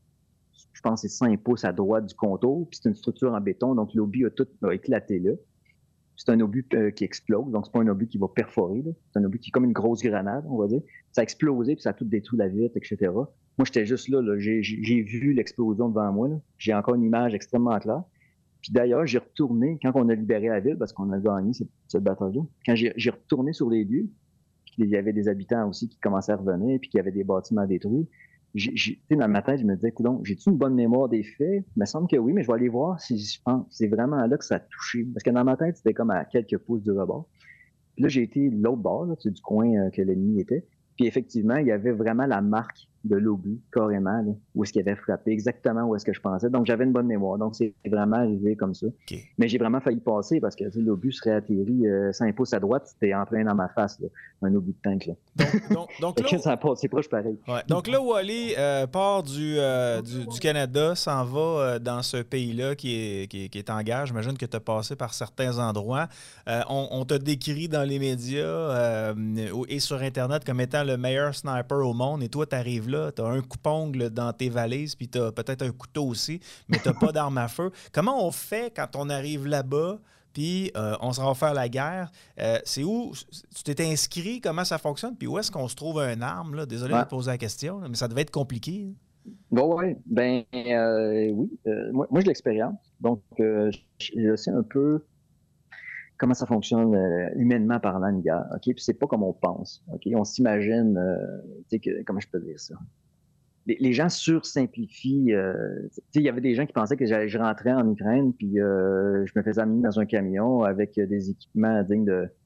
pense c'est 5 pouces à droite du contour, puis c'est une structure en béton, donc l'obus a éclaté là. C'est un obus qui explose, donc c'est pas un obus qui va perforer, là. C'est un obus qui est comme une grosse grenade, on va dire. Ça a explosé, puis ça a tout détruit la vitre, etc. Moi, j'étais juste là, j'ai vu l'explosion devant moi, là. J'ai encore une image extrêmement claire. Puis d'ailleurs, j'ai retourné, quand on a libéré la ville, parce qu'on a gagné cette bataille-là, quand j'ai retourné sur les lieux, puis il y avait des habitants aussi qui commençaient à revenir, puis qu'il y avait des bâtiments détruits, dans ma tête, je me disais, coudonc, j'ai-tu une bonne mémoire des faits? Il me semble que oui, mais je vais aller voir si je pense c'est vraiment là que ça a touché. Parce que dans ma tête, c'était comme à quelques pouces du rebord. Puis là, j'ai été de l'autre bord, là, du coin que l'ennemi était. Puis effectivement, il y avait vraiment la marque de l'obus, carrément, là, où est-ce qu'il avait frappé, exactement où est-ce que je pensais. Donc, j'avais une bonne mémoire. Donc, c'est vraiment arrivé comme ça.
OK.
Mais j'ai vraiment failli passer parce que l'obus serait atterri 5 pouces à droite, c'était en plein dans ma face, là, un obus de tank. Là.
Donc
Fait
là,
que ça a passé proche pareil.
ouais. Donc là, Wally part du Canada, s'en va dans ce pays-là qui est en guerre. J'imagine que tu as passé par certains endroits. On t'a décrit dans les médias et sur Internet comme étant le meilleur sniper au monde. Et toi, tu arrives là, tu as un coupe-ongle dans tes valises, puis tu as peut-être un couteau aussi, mais tu n'as pas d'arme à feu. Comment on fait quand on arrive là-bas? Puis on s'en va faire la guerre. C'est où tu t'es inscrit? Comment ça fonctionne? Puis où est-ce qu'on se trouve une arme? Là? Désolé de
Ouais.
te poser la question, là, mais ça devait être compliqué.
Bon, ouais, ben oui. Moi, j'ai l'expérience. Donc, je sais un peu comment ça fonctionne humainement parlant une guerre. OK? Puis c'est pas comme on pense. OK? On s'imagine, comment je peux dire ça? Les gens sursimplifient. Il y avait des gens qui pensaient que je rentrais en Ukraine, puis je me faisais amener dans un camion avec des équipements dignes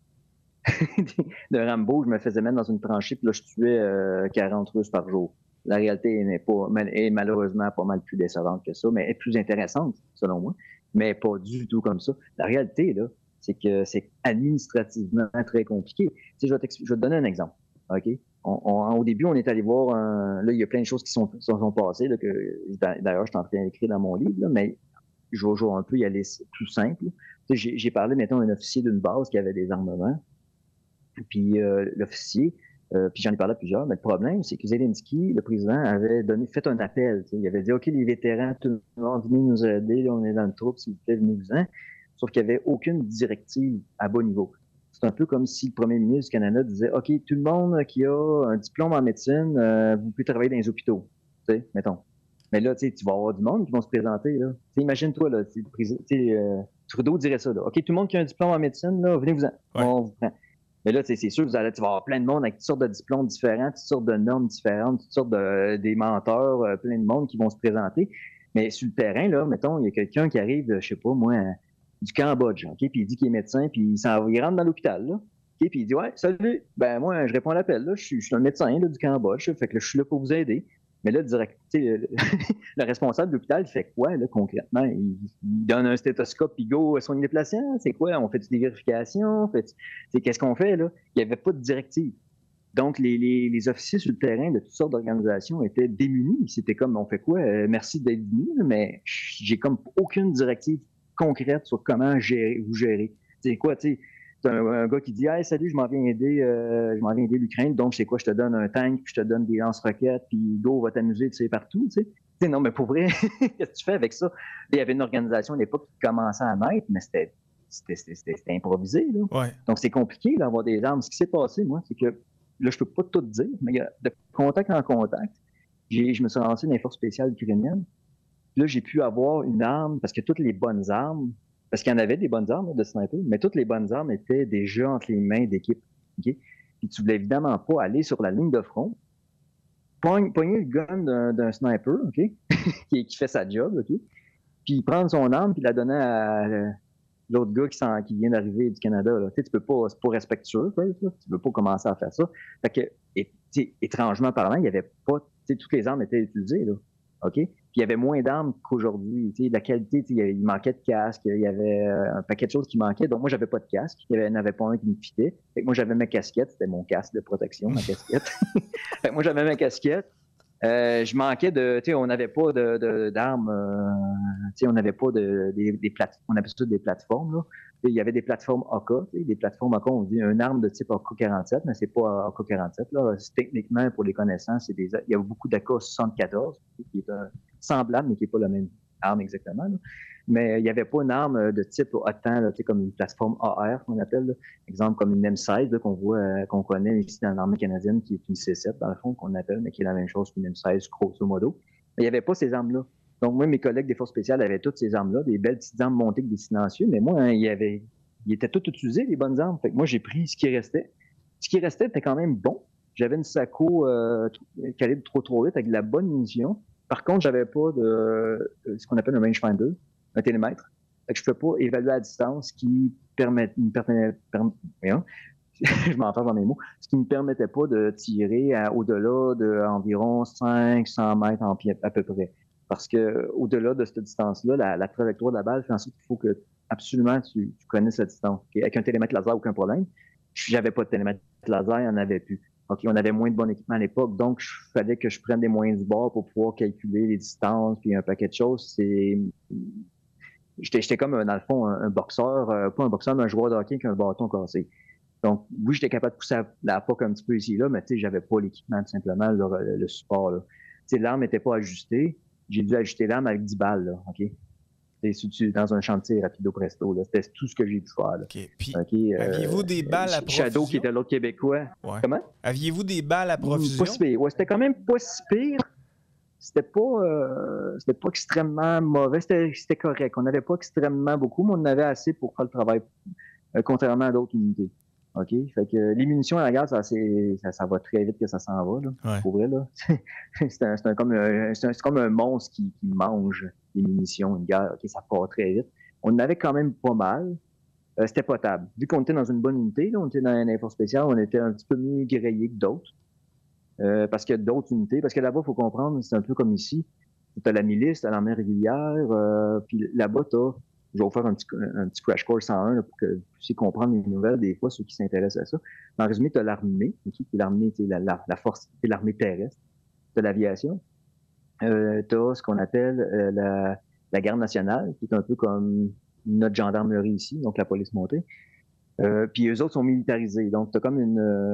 de Rambo. Je me faisais mettre dans une tranchée, puis là, je tuais 40 Russes par jour. La réalité est malheureusement pas mal plus décevante que ça, mais est plus intéressante, selon moi, mais pas du tout comme ça. La réalité, là, c'est que c'est administrativement très compliqué. Je vais te donner un exemple. OK? Au début, on est allé voir là, il y a plein de choses qui sont passées, là, que d'ailleurs, je suis en train d'écrire dans mon livre, là, mais je vais un peu y aller plus simple. J'ai parlé, mettons, à un officier d'une base qui avait des armements, puis l'officier, puis j'en ai parlé à plusieurs, mais le problème, c'est que Zelensky, le président, avait fait un appel. Il avait dit, OK, les vétérans, tout le monde, venez nous aider, là, on est dans le troupe, s'il vous plaît, venez-vous-en. Sauf qu'il n'y avait aucune directive à bas niveau. C'est un peu comme si le premier ministre du Canada disait, OK, tout le monde qui a un diplôme en médecine, vous pouvez travailler dans les hôpitaux, mettons. Mais là, tu vas avoir du monde qui vont se présenter. Là. Imagine-toi, là, Trudeau dirait ça. Là. OK, tout le monde qui a un diplôme en médecine, là, venez-vous-en.
Ouais.
On vous prend. Mais là, c'est sûr, tu vas avoir plein de monde avec toutes sortes de diplômes différents, toutes sortes de normes différentes, toutes sortes des menteurs, plein de monde qui vont se présenter. Mais sur le terrain, là, mettons, il y a quelqu'un qui arrive, je sais pas, moi, du Cambodge, OK, puis il dit qu'il est médecin, puis il rentre dans l'hôpital, là. OK, puis il dit, ouais, salut, ben moi, je réponds à l'appel, là, je suis un médecin là, du Cambodge, fait que là, je suis là pour vous aider. Mais là, direct, le responsable de l'hôpital, il fait quoi, là, concrètement? Il donne un stéthoscope, puis go, soigne les patients? C'est quoi? On fait des vérifications? Qu'est-ce qu'on fait, là? Il n'y avait pas de directive. Donc, les officiers sur le terrain de toutes sortes d'organisations étaient démunis. C'était comme, on fait quoi? Merci d'être venu, mais j'ai comme aucune directive concrète sur comment vous gérer. C'est quoi, tu sais? C'est un gars qui dit, hey, salut, je m'en viens aider l'Ukraine. Donc, c'est quoi? Je te donne un tank, puis je te donne des lance-roquettes, puis go, va t'amuser, tu sais, partout, tu sais. Non, mais pour vrai, qu'est-ce que tu fais avec ça? Il y avait une organisation à l'époque qui commençait à naître, mais c'était improvisé, là.
Ouais.
Donc, c'est compliqué d'avoir des armes. Ce qui s'est passé, moi, c'est que, là, je peux pas tout dire, mais il y a de contact en contact. Je me suis lancé dans les forces spéciales ukrainiennes. Là, j'ai pu avoir une arme, parce que toutes les bonnes armes, parce qu'il y en avait des bonnes armes là, de sniper, mais toutes les bonnes armes étaient déjà entre les mains d'équipe. Okay? Puis tu voulais évidemment pas aller sur la ligne de front, pogner le gun d'un sniper, OK? qui fait sa job, OK? Puis prendre son arme puis la donner à l'autre gars qui vient d'arriver du Canada. Là. Tu peux pas, c'est pas respectueux, quoi, là. Tu peux pas commencer à faire ça. Fait que, étrangement parlant, il n'y avait pas, toutes les armes étaient utilisées, là. OK? Puis il y avait moins d'armes qu'aujourd'hui. La qualité, il manquait de casque, il y avait un paquet de choses qui manquaient. Donc moi, j'avais pas de casque. Il n'y en avait pas un qui me fitait. Fait que moi, j'avais ma casquette. C'était mon casque de protection, ma casquette. Fait que moi, j'avais ma casquette. Je manquais on n'avait pas d'armes, on n'avait pas des plateformes, on appelle ça des plateformes, là. Il y avait des plateformes AK, des plateformes AK, on dit une arme de type AK-47, mais c'est pas AK-47, là. Techniquement, pour les connaissances, il y a beaucoup d'AK-74, qui est semblable, mais qui n'est pas la même arme exactement, là. Mais il n'y avait pas une arme de type autant, là, comme une plateforme AR, qu'on appelle, là. Exemple comme une M16 là, qu'on connaît ici dans l'armée canadienne, qui est une C7, dans le fond, qu'on appelle, mais qui est la même chose qu'une M16, grosso modo. Mais il n'y avait pas ces armes-là. Donc, moi, mes collègues des forces spéciales avaient toutes ces armes-là, des belles petites armes montées avec des silencieux, mais moi, ils étaient tous utilisés, les bonnes armes. Fait que moi, j'ai pris ce qui restait. Ce qui restait était quand même bon. J'avais une Sako calibre 338 avec de la bonne munition. Par contre, j'avais pas de ce qu'on appelle un rangefinder, un télémètre. Fait que je ne peux pas évaluer à distance qui je m'entends dans mes mots, ce qui ne me permettait pas de tirer au-delà d'environ 500 mètres en pied à peu près. Parce que au-delà de cette distance-là, la trajectoire de la balle fait en sorte qu'il faut que absolument tu connaisses la distance. Okay? Avec un télémètre laser, aucun problème. J'avais pas de télémètre laser, il n'y en avait plus. Okay? On avait moins de bon équipement à l'époque, donc il fallait que je prenne des moyens du bord pour pouvoir calculer les distances, puis un paquet de choses. J'étais comme, dans le fond, un boxeur, pas un boxeur, mais un joueur de hockey avec un bâton cassé. Donc, oui, j'étais capable de pousser la POC un petit peu ici et là, mais tu sais, j'avais pas l'équipement, tout simplement, le support, là. Tu sais, l'arme n'était pas ajustée. J'ai dû ajuster l'arme avec 10 balles, là, OK? Dans un chantier rapido presto, là. C'était tout ce que j'ai pu faire, là.
OK. Puis,
okay?
aviez-vous des balles à profusion?
Shadow, qui était l'autre Québécois.
Ouais.
Comment?
Aviez-vous des balles à profusion?
Pas si pire. Ouais, c'était quand même pas si pire. C'était pas extrêmement mauvais. C'était correct. On n'avait pas extrêmement beaucoup, mais on en avait assez pour faire le travail, contrairement à d'autres unités. OK? Fait que les munitions à la guerre, ça va très vite que ça s'en va, là.
Ouais.
Pour vrai, là. C'est comme un monstre qui mange les munitions, une guerre. OK? Ça part très vite. On en avait quand même pas mal. C'était potable. Vu qu'on était dans une bonne unité, là, on était dans un effort spécial, on était un petit peu mieux grillé que d'autres. Parce qu'il y a d'autres unités. Parce que là-bas, il faut comprendre, c'est un peu comme ici. Tu as la milice, tu as l'armée régulière, puis là-bas, je vais vous faire un petit crash course 101 là, pour que vous puissiez comprendre les nouvelles, des fois, ceux qui s'intéressent à ça. En résumé, tu as l'armée, qui est l'armée, la force, c'est l'armée terrestre. Tu as l'aviation. Tu as ce qu'on appelle la garde nationale, qui est un peu comme notre gendarmerie ici, donc la police montée. Puis eux autres sont militarisés. Donc, tu as comme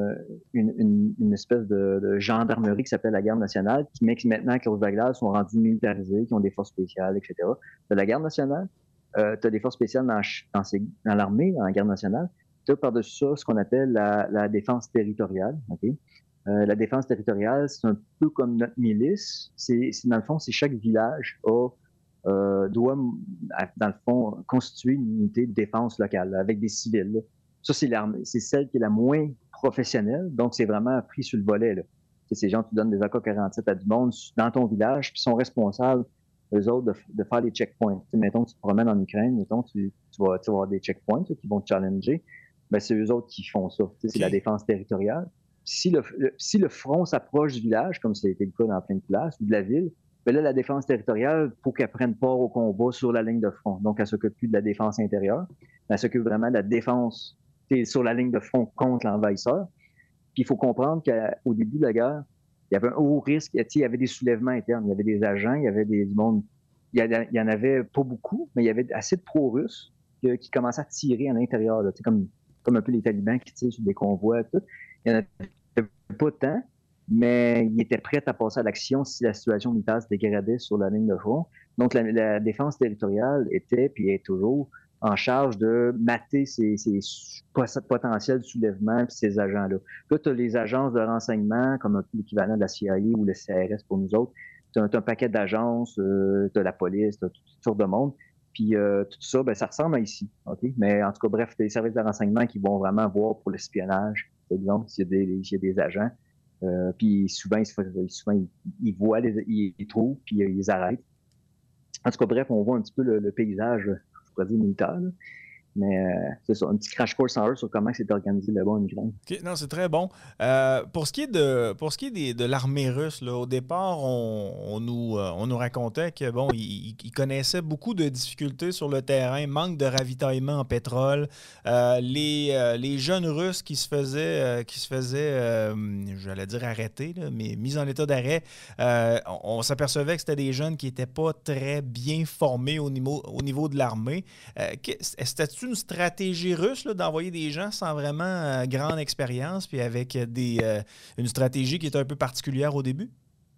une espèce de gendarmerie qui s'appelle la Garde nationale, qui maintenant, avec l'Ours de glace, sont rendus militarisés, qui ont des forces spéciales, etc. Tu as la Garde nationale, tu as des forces spéciales dans l'armée, dans la Garde nationale. Tu as par-dessus ça ce qu'on appelle la défense territoriale. Okay? La défense territoriale, c'est un peu comme notre milice. Dans le fond, c'est chaque village doit, dans le fond, constituer une unité de défense locale là, avec des civils. Là. Ça, c'est l'armée. C'est celle qui est la moins professionnelle, donc c'est vraiment pris sur le volet. Là. Ces gens qui donnent des AK-47 à du monde dans ton village, puis sont responsables, eux autres, de faire des checkpoints. T'sais, mettons, tu te promènes en Ukraine, mettons, tu vas avoir des checkpoints qui vont te challenger. Ben, c'est eux autres qui font ça. Okay. C'est la défense territoriale. Si le front s'approche du village, comme ça a été le cas dans plein de places, ou de la ville, ben là, la défense territoriale, il faut qu'elle prenne part au combat sur la ligne de front. Donc, elle s'occupe plus de la défense intérieure. Elle s'occupe vraiment de la défense sur la ligne de front contre l'envahisseur. Puis, il faut comprendre qu'au début de la guerre, il y avait un haut risque. Il y avait des soulèvements internes. Il y avait des agents, il y avait du monde. Il y en avait pas beaucoup, mais il y avait assez de pro-russes qui commençaient à tirer à l'intérieur. Là, comme un peu les talibans qui tirent sur des convois. Tout. Il n'y en avait pas tant. Mais ils étaient prêts à passer à l'action si la situation militaire se dégradait sur la ligne de front. Donc, la défense territoriale était, puis est toujours, en charge de mater ces potentiels soulèvements puis ces agents-là. Là, tu as les agences de renseignement, comme un peu l'équivalent de la CIA ou le CRS pour nous autres. Tu as un paquet d'agences, tu as la police, tu as toutes sortes de monde. Puis tout ça, ben, ça ressemble à ici. Okay? Mais en tout cas, bref, tu as les services de renseignement qui vont vraiment voir pour l'espionnage, par exemple, s'il y a des agents. Puis souvent, ils voient, ils trouvent, puis ils les arrêtent. En tout cas, bref, on voit un petit peu le paysage, je pourrais dire, militaire. Là. Mais c'est ça, un petit crash course en sur comment c'est organisé là-bas en Ukraine.
Okay, non, c'est très bon. Pour ce qui est de l'armée russe, là, au départ, on nous racontait que bon, ils connaissaient beaucoup de difficultés sur le terrain, manque de ravitaillement en pétrole. Les jeunes Russes qui se faisaient, j'allais dire arrêtés, là, mais mis en état d'arrêt, on s'apercevait que c'était des jeunes qui n'étaient pas très bien formés au niveau de l'armée. C'était une stratégie russe là, d'envoyer des gens sans vraiment grande expérience puis avec une stratégie qui est un peu particulière au début?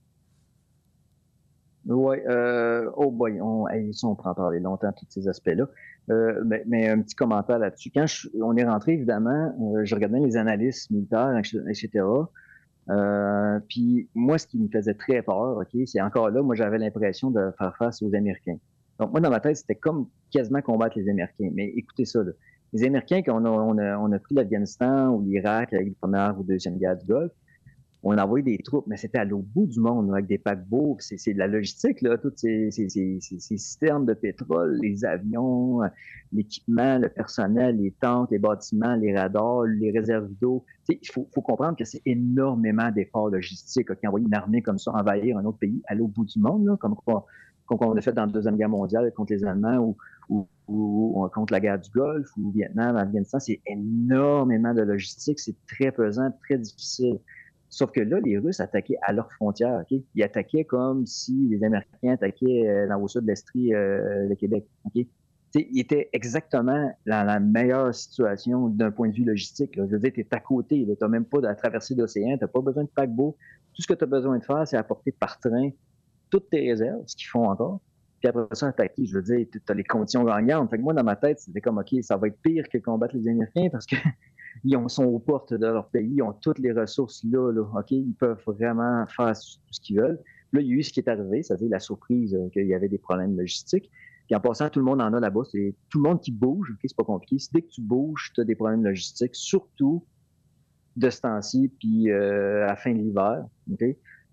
Oui. Oh boy, on peut en parler longtemps, tous ces aspects-là. Mais un petit commentaire là-dessus. Quand on est rentré, évidemment, je regardais les analystes militaires, etc. Puis moi, ce qui me faisait très peur, c'est encore là, moi, j'avais l'impression de faire face aux Américains. Donc, moi, dans ma tête, c'était comme quasiment combattre les Américains. Mais écoutez ça, là. Les Américains, quand on a pris l'Afghanistan ou l'Irak avec la première ou deuxième guerre du Golfe, on envoyait des troupes, mais c'était à l'autre bout du monde, là, avec des paquebots. C'est de la logistique, là, tous ces citernes de pétrole, les avions, l'équipement, le personnel, les tanks, les bâtiments, les radars, les réserves d'eau. Il faut comprendre que c'est énormément d'efforts logistiques. Qui envoyer une armée comme ça envahir un autre pays à l'autre bout du monde, là, comme on a fait dans la Deuxième Guerre mondiale contre les Allemands ou contre la guerre du Golfe ou au Vietnam, Afghanistan, c'est énormément de logistique, c'est très pesant, très difficile. Sauf que là, les Russes attaquaient à leurs frontières. Okay? Ils attaquaient comme si les Américains attaquaient dans le sud de l'Estrie, le Québec. Okay? Ils étaient exactement dans la meilleure situation d'un point de vue logistique. Là. Je veux dire, tu es à côté. Tu n'as même pas à traverser l'océan. Tu n'as pas besoin de paquebot. Tout ce que tu as besoin de faire, c'est apporter par train toutes tes réserves, ce qu'ils font encore. Puis après ça, attaquer. Je veux dire, tu as les conditions gagnantes. Fait que moi, dans ma tête, c'était comme, OK, ça va être pire que combattre les Américains parce que ils sont aux portes de leur pays, ils ont toutes les ressources là, OK? Ils peuvent vraiment faire tout ce qu'ils veulent. Là, il y a eu ce qui est arrivé, c'est-à-dire la surprise qu'il y avait des problèmes logistiques. Puis en passant, tout le monde en a là-bas. C'est tout le monde qui bouge, OK? C'est pas compliqué. Dès que tu bouges, tu as des problèmes logistiques, surtout de ce temps-ci, puis à la fin de l'hiver, OK?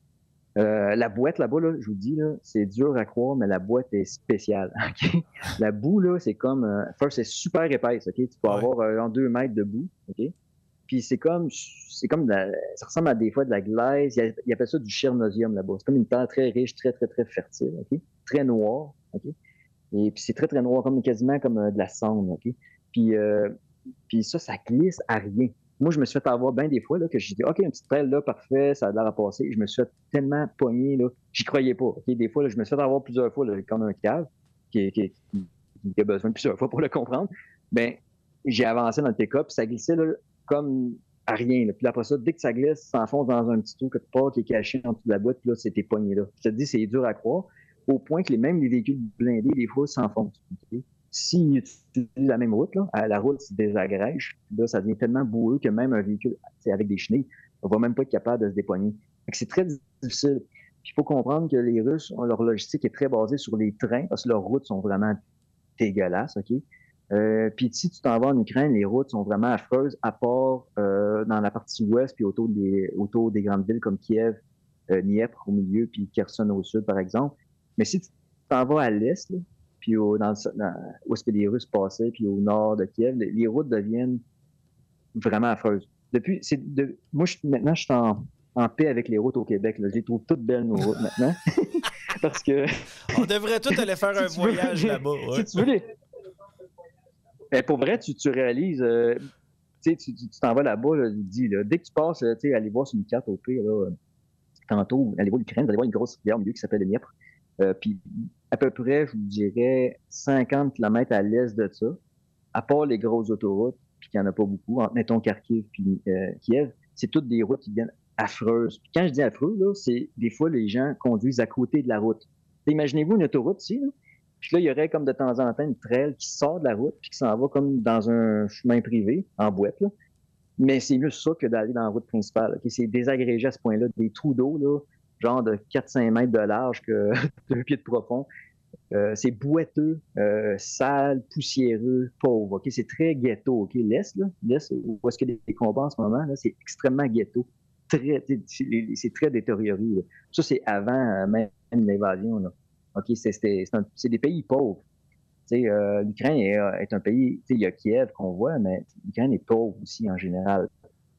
La boîte là-bas, là, je vous dis, là, c'est dur à croire, mais la boîte est spéciale. Okay? La boue, là, c'est comme. First, c'est super épaisse. Okay? Tu peux avoir 2 mètres de boue. Okay? Puis c'est comme ça ressemble à des fois de la glaise. Ils appellent ça du chernosium là-bas. C'est comme une terre très riche, très, très, très fertile. Okay? Très noire. Okay? Et puis c'est très, très noir, quasiment comme de la cendre. Okay? Puis ça glisse à rien. Moi, je me suis fait avoir bien des fois là, que j'ai dit, OK, une petite pelle là, parfait, ça a l'air à passer. Je me suis fait tellement pogner, là, j'y croyais pas. Okay? Des fois, là, je me suis fait avoir plusieurs fois, là, comme un cave, qui a besoin de plusieurs fois pour le comprendre. Ben, j'ai avancé dans le pick-up, puis ça glissait là, comme à rien. Là. Puis après ça, dès que ça glisse, ça s'enfonce dans un petit trou quelque part qui est caché en dessous de la boîte, puis là, c'est tes poignées là. Je te dis, c'est dur à croire, au point que même les véhicules blindés, des fois, s'enfoncent. Okay? S'ils utilisent la même route, là, la route se désagrège, là, ça devient tellement boueux que même un véhicule avec des chenilles ne va même pas être capable de se dépogner. C'est très difficile. Puis il faut comprendre que les Russes, leur logistique est très basée sur les trains, parce que leurs routes sont vraiment dégueulasses, OK? Puis si tu t'en vas en Ukraine, les routes sont vraiment affreuses, à part dans la partie ouest, puis autour des grandes villes comme Kiev, Dniepr au milieu, puis Kherson au sud, par exemple. Mais si tu t'en vas à l'est, là, puis où est-ce que les Russes passaient, puis au nord de Kiev, les routes deviennent vraiment affreuses. Moi, maintenant, je suis en paix avec les routes au Québec. Là. Je les trouve toutes belles, nos routes, maintenant. Parce que...
On devrait tous aller faire un voyage là-bas. Ouais.
Si tu veux Mais pour vrai, tu réalises... tu t'en vas là-bas, là, dès que tu passes, aller voir sur une carte au pire, là, tantôt, aller voir l'Ukraine, vous allez voir une grosse rivière au milieu qui s'appelle le Dniepr. Puis à peu près, je vous dirais, 50 km à l'est de ça, à part les grosses autoroutes, puis qu'il n'y en a pas beaucoup, entre, mettons, Kharkiv puis Kiev, c'est toutes des routes qui deviennent affreuses. Puis quand je dis affreux, là, c'est des fois, les gens conduisent à côté de la route. Imaginez-vous une autoroute ici, là, puis là, il y aurait comme de temps en temps une trail qui sort de la route, puis qui s'en va comme dans un chemin privé, en boîte, là. Mais c'est mieux ça que d'aller dans la route principale. Okay? C'est désagrégé à ce point-là. Des trous d'eau, là, genre de 4-5 mètres de large que 2 pieds de profond. C'est boiteux, sale, poussiéreux, pauvre. Okay? C'est très ghetto. Okay? L'Est, où est-ce qu'il y a des combats en ce moment, là, c'est extrêmement ghetto. C'est très détérioré. Là. Ça, c'est avant même l'invasion. Là. Okay? C'est des pays pauvres. L'Ukraine est un pays, il y a Kiev qu'on voit, mais l'Ukraine est pauvre aussi en général.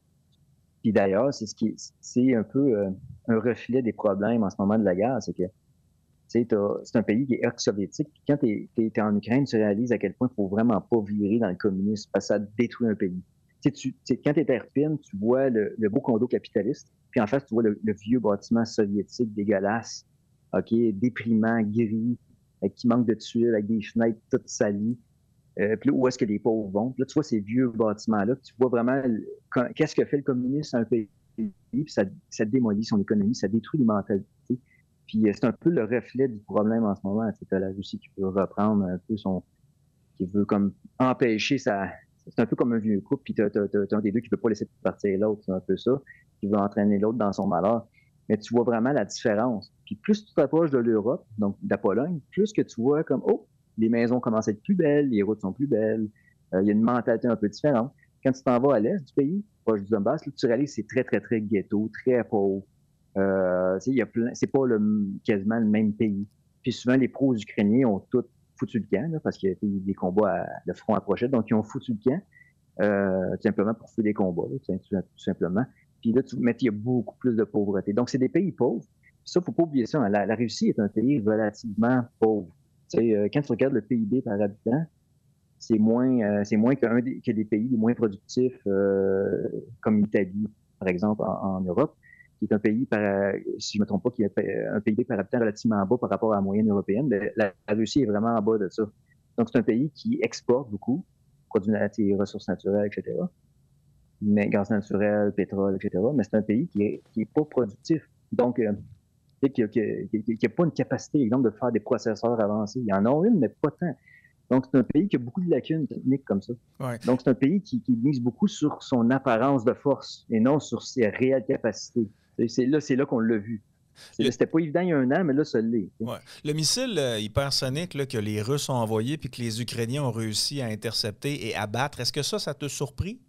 Puis d'ailleurs, c'est un peu un reflet des problèmes en ce moment de la guerre, c'est que c'est un pays qui est ex-soviétique. Puis quand tu es en Ukraine, tu réalises à quel point il ne faut vraiment pas virer dans le communisme parce que ça détruit un pays. Quand tu es à Irpin, tu vois le beau condo capitaliste, puis en face, tu vois le vieux bâtiment soviétique dégueulasse, déprimant, gris, qui manque de tuiles, avec des fenêtres toutes salies. Puis là, où est-ce que les pauvres vont? Puis là, tu vois ces vieux bâtiments-là, tu vois vraiment qu'est-ce que fait le communisme dans un pays, puis ça démolit son économie, ça détruit les mentalités. Puis c'est un peu le reflet du problème en ce moment. Tu as la Russie qui veut reprendre un peu qui veut comme empêcher ça. C'est un peu comme un vieux couple, puis tu as un des deux qui ne peut pas laisser partir l'autre, c'est un peu ça, qui veut entraîner l'autre dans son malheur. Mais tu vois vraiment la différence. Puis plus tu t'approches de l'Europe, donc de la Pologne, plus que tu vois comme, les maisons commencent à être plus belles, les routes sont plus belles, il y a une mentalité un peu différente. Quand tu t'en vas à l'est du pays, proche du Donbass. Là, tu réalises c'est très, très, très ghetto, très pauvre. C'est pas quasiment le même pays. Puis souvent, les pro-ukrainiens ont tous foutu le camp, là, parce qu'il y a des combats, le front approchait, donc ils ont foutu le camp, tout simplement pour fuir les combats, là, tout simplement. Puis là, mais il y a beaucoup plus de pauvreté. Donc, c'est des pays pauvres. Puis ça, faut pas oublier ça. Hein. La Russie est un pays relativement pauvre. Quand tu regardes le PIB par habitant, c'est moins que des pays les moins productifs comme l'Italie, par exemple, en Europe, qui est un pays, si je ne me trompe pas, qui est un PIB par habitant relativement bas par rapport à la moyenne européenne. Mais la Russie est vraiment en bas de ça. Donc, c'est un pays qui exporte beaucoup, produit des ressources naturelles, etc. Mais gaz naturel, pétrole, etc. Mais c'est un pays qui est pas productif. Donc, qui n'a pas une capacité, exemple, de faire des processeurs avancés. Il y en a une, mais pas tant. Donc, c'est un pays qui a beaucoup de lacunes techniques comme ça.
Ouais.
Donc, c'est un pays qui mise beaucoup sur son apparence de force et non sur ses réelles capacités. C'est là qu'on l'a vu. C'était pas évident il y a un an, mais là, ça l'est.
Ouais. Le missile hypersonique là, que les Russes ont envoyé puis que les Ukrainiens ont réussi à intercepter et abattre, est-ce que ça t'a surpris?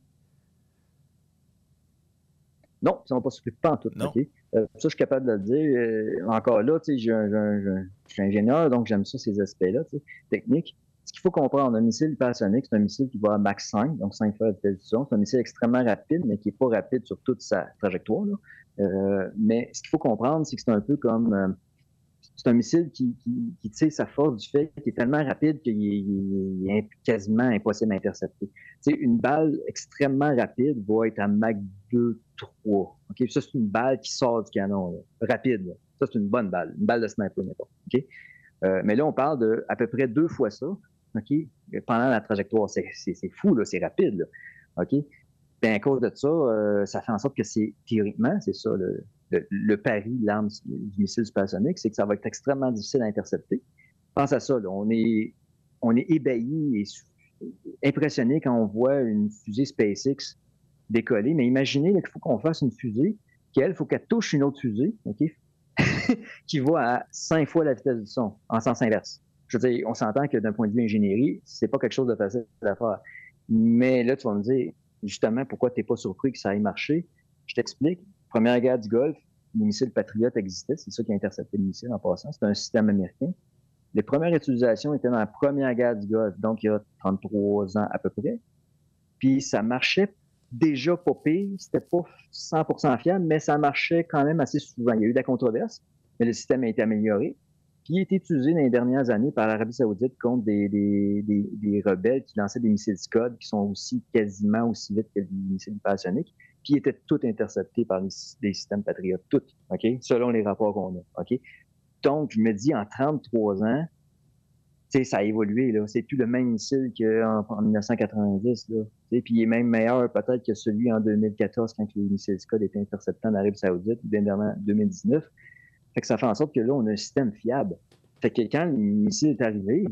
Non, ça m'a pas surpris pas en tout.
Non.
Okay? Ça, je suis capable de le dire. Encore là, je suis ingénieur, donc j'aime ça, ces aspects-là, techniques. Ce qu'il faut comprendre, un missile hypersonique, c'est un missile qui va à Mach 5, donc 5 fois la vitesse du son. C'est un missile extrêmement rapide, mais qui n'est pas rapide sur toute sa trajectoire. Là. Mais ce qu'il faut comprendre, c'est que c'est un peu comme... c'est un missile qui tire sa force du fait qu'il est tellement rapide qu'il est quasiment impossible à intercepter. Une balle extrêmement rapide va être à Mach 2, 3. Okay? Ça, c'est une balle qui sort du canon. Là. Rapide. Là. Ça, c'est une bonne balle. Une balle de sniper, mettons. Okay? Mais là, on parle de à peu près 2 fois ça. Okay? Pendant la trajectoire. C'est fou, là. C'est rapide. Là. Okay? Bien, à cause de ça, ça fait en sorte que théoriquement, c'est ça le pari de l'arme du missile supersonique, c'est que ça va être extrêmement difficile à intercepter. Pense à ça, là, on est ébahi et impressionné quand on voit une fusée SpaceX décoller, mais imaginez qu'il faut qu'on fasse une fusée il faut qu'elle touche une autre fusée, okay, qui va à 5 fois la vitesse du son, en sens inverse. Je veux dire, on s'entend que d'un point de vue ingénierie, c'est pas quelque chose de facile à faire. Mais là, tu vas me dire, justement, pourquoi tu n'es pas surpris que ça ait marché? Je t'explique. Première guerre du Golfe, les missiles Patriot existaient. C'est ça qui a intercepté le missile en passant. C'est un système américain. Les premières utilisations étaient dans la première guerre du Golfe, donc il y a 33 ans à peu près. Puis ça marchait déjà pas pire. C'était pas 100% fiable, mais ça marchait quand même assez souvent. Il y a eu de la controverse, mais le système a été amélioré. Puis il a été utilisé dans les dernières années par l'Arabie Saoudite contre des rebelles qui lançaient des missiles Scud qui sont aussi quasiment aussi vite que des missiles hypersoniques, puis étaient tous interceptés par des systèmes patriotes, tous, OK? Selon les rapports qu'on a, OK? Donc, je me dis, en 33 ans, ça a évolué, là. C'est plus le même missile qu'en 1990, là. Puis il est même meilleur peut-être que celui en 2014 quand les missiles Scud étaient interceptés en Arabie Saoudite, ou dernièrement 2019. Fait que ça fait en sorte que là, on a un système fiable. Fait que quand le missile est arrivé,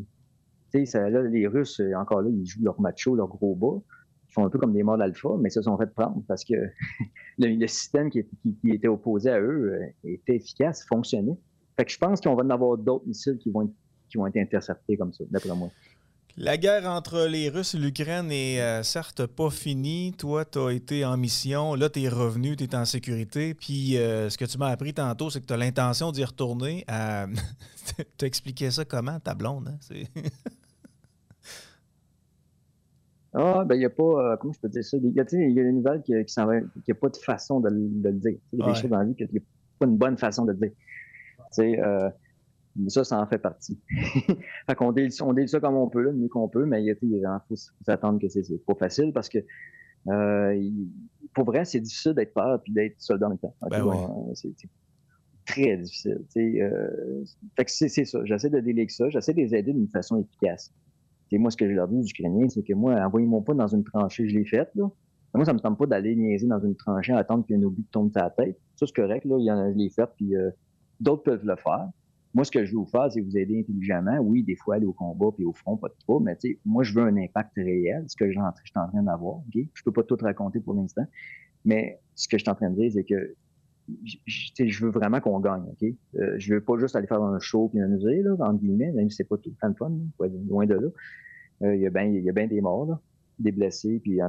là, les Russes, encore là, ils jouent leur macho, leur gros bas. Ils font un peu comme des morts d'alpha, mais ils se sont fait prendre parce que le système qui était opposé à eux était efficace, fonctionnait. Fait que je pense qu'on va en avoir d'autres missiles qui vont être interceptés comme ça, d'après moi.
La guerre entre les Russes et l'Ukraine est certes pas finie. Toi, tu as été en mission. Là, tu es revenu, tu es en sécurité. Puis, ce que tu m'as appris tantôt, c'est que tu as l'intention d'y retourner. Tu expliqué ça comment, ta blonde? Hein?
Ben, il n'y a pas, comment je peux dire ça? Il y a une nouvelle qui s'en va, qu'il n'y a pas de façon de le dire. Il y a des choses dans la vie qu'il n'y a pas une bonne façon de le dire. Ça en fait partie. Fait qu'on dit ça comme on peut, là, mieux qu'on peut, mais il faut s'attendre que c'est pas facile parce que pour vrai, c'est difficile d'être père et d'être soldat en même temps.
Ben oui.
C'est très difficile. Fait que c'est ça. J'essaie de déléguer ça, j'essaie de les aider d'une façon efficace. Moi, ce que je leur dis aux Ukrainiens, c'est que moi, envoyez-moi pas dans une tranchée, je l'ai faite, là. Moi, ça me tente pas d'aller niaiser dans une tranchée, attendre qu'il y ait un obus qui tombe sur la tête. Ça, c'est correct, là. Je l'ai fait, puis d'autres peuvent le faire. Moi, ce que je veux vous faire, c'est vous aider intelligemment. Oui, des fois, aller au combat puis au front, pas de trop, mais moi, je veux un impact réel, ce que je suis en train d'avoir. Okay? Je peux pas tout raconter pour l'instant, mais ce que je suis en train de dire, c'est que je veux vraiment qu'on gagne. Okay? Je veux pas juste aller faire un show puis un musée, là, entre guillemets, même si c'est pas tout le temps le fun, là, loin de là. Il y a bien des morts, là, des blessés, puis en tout cas,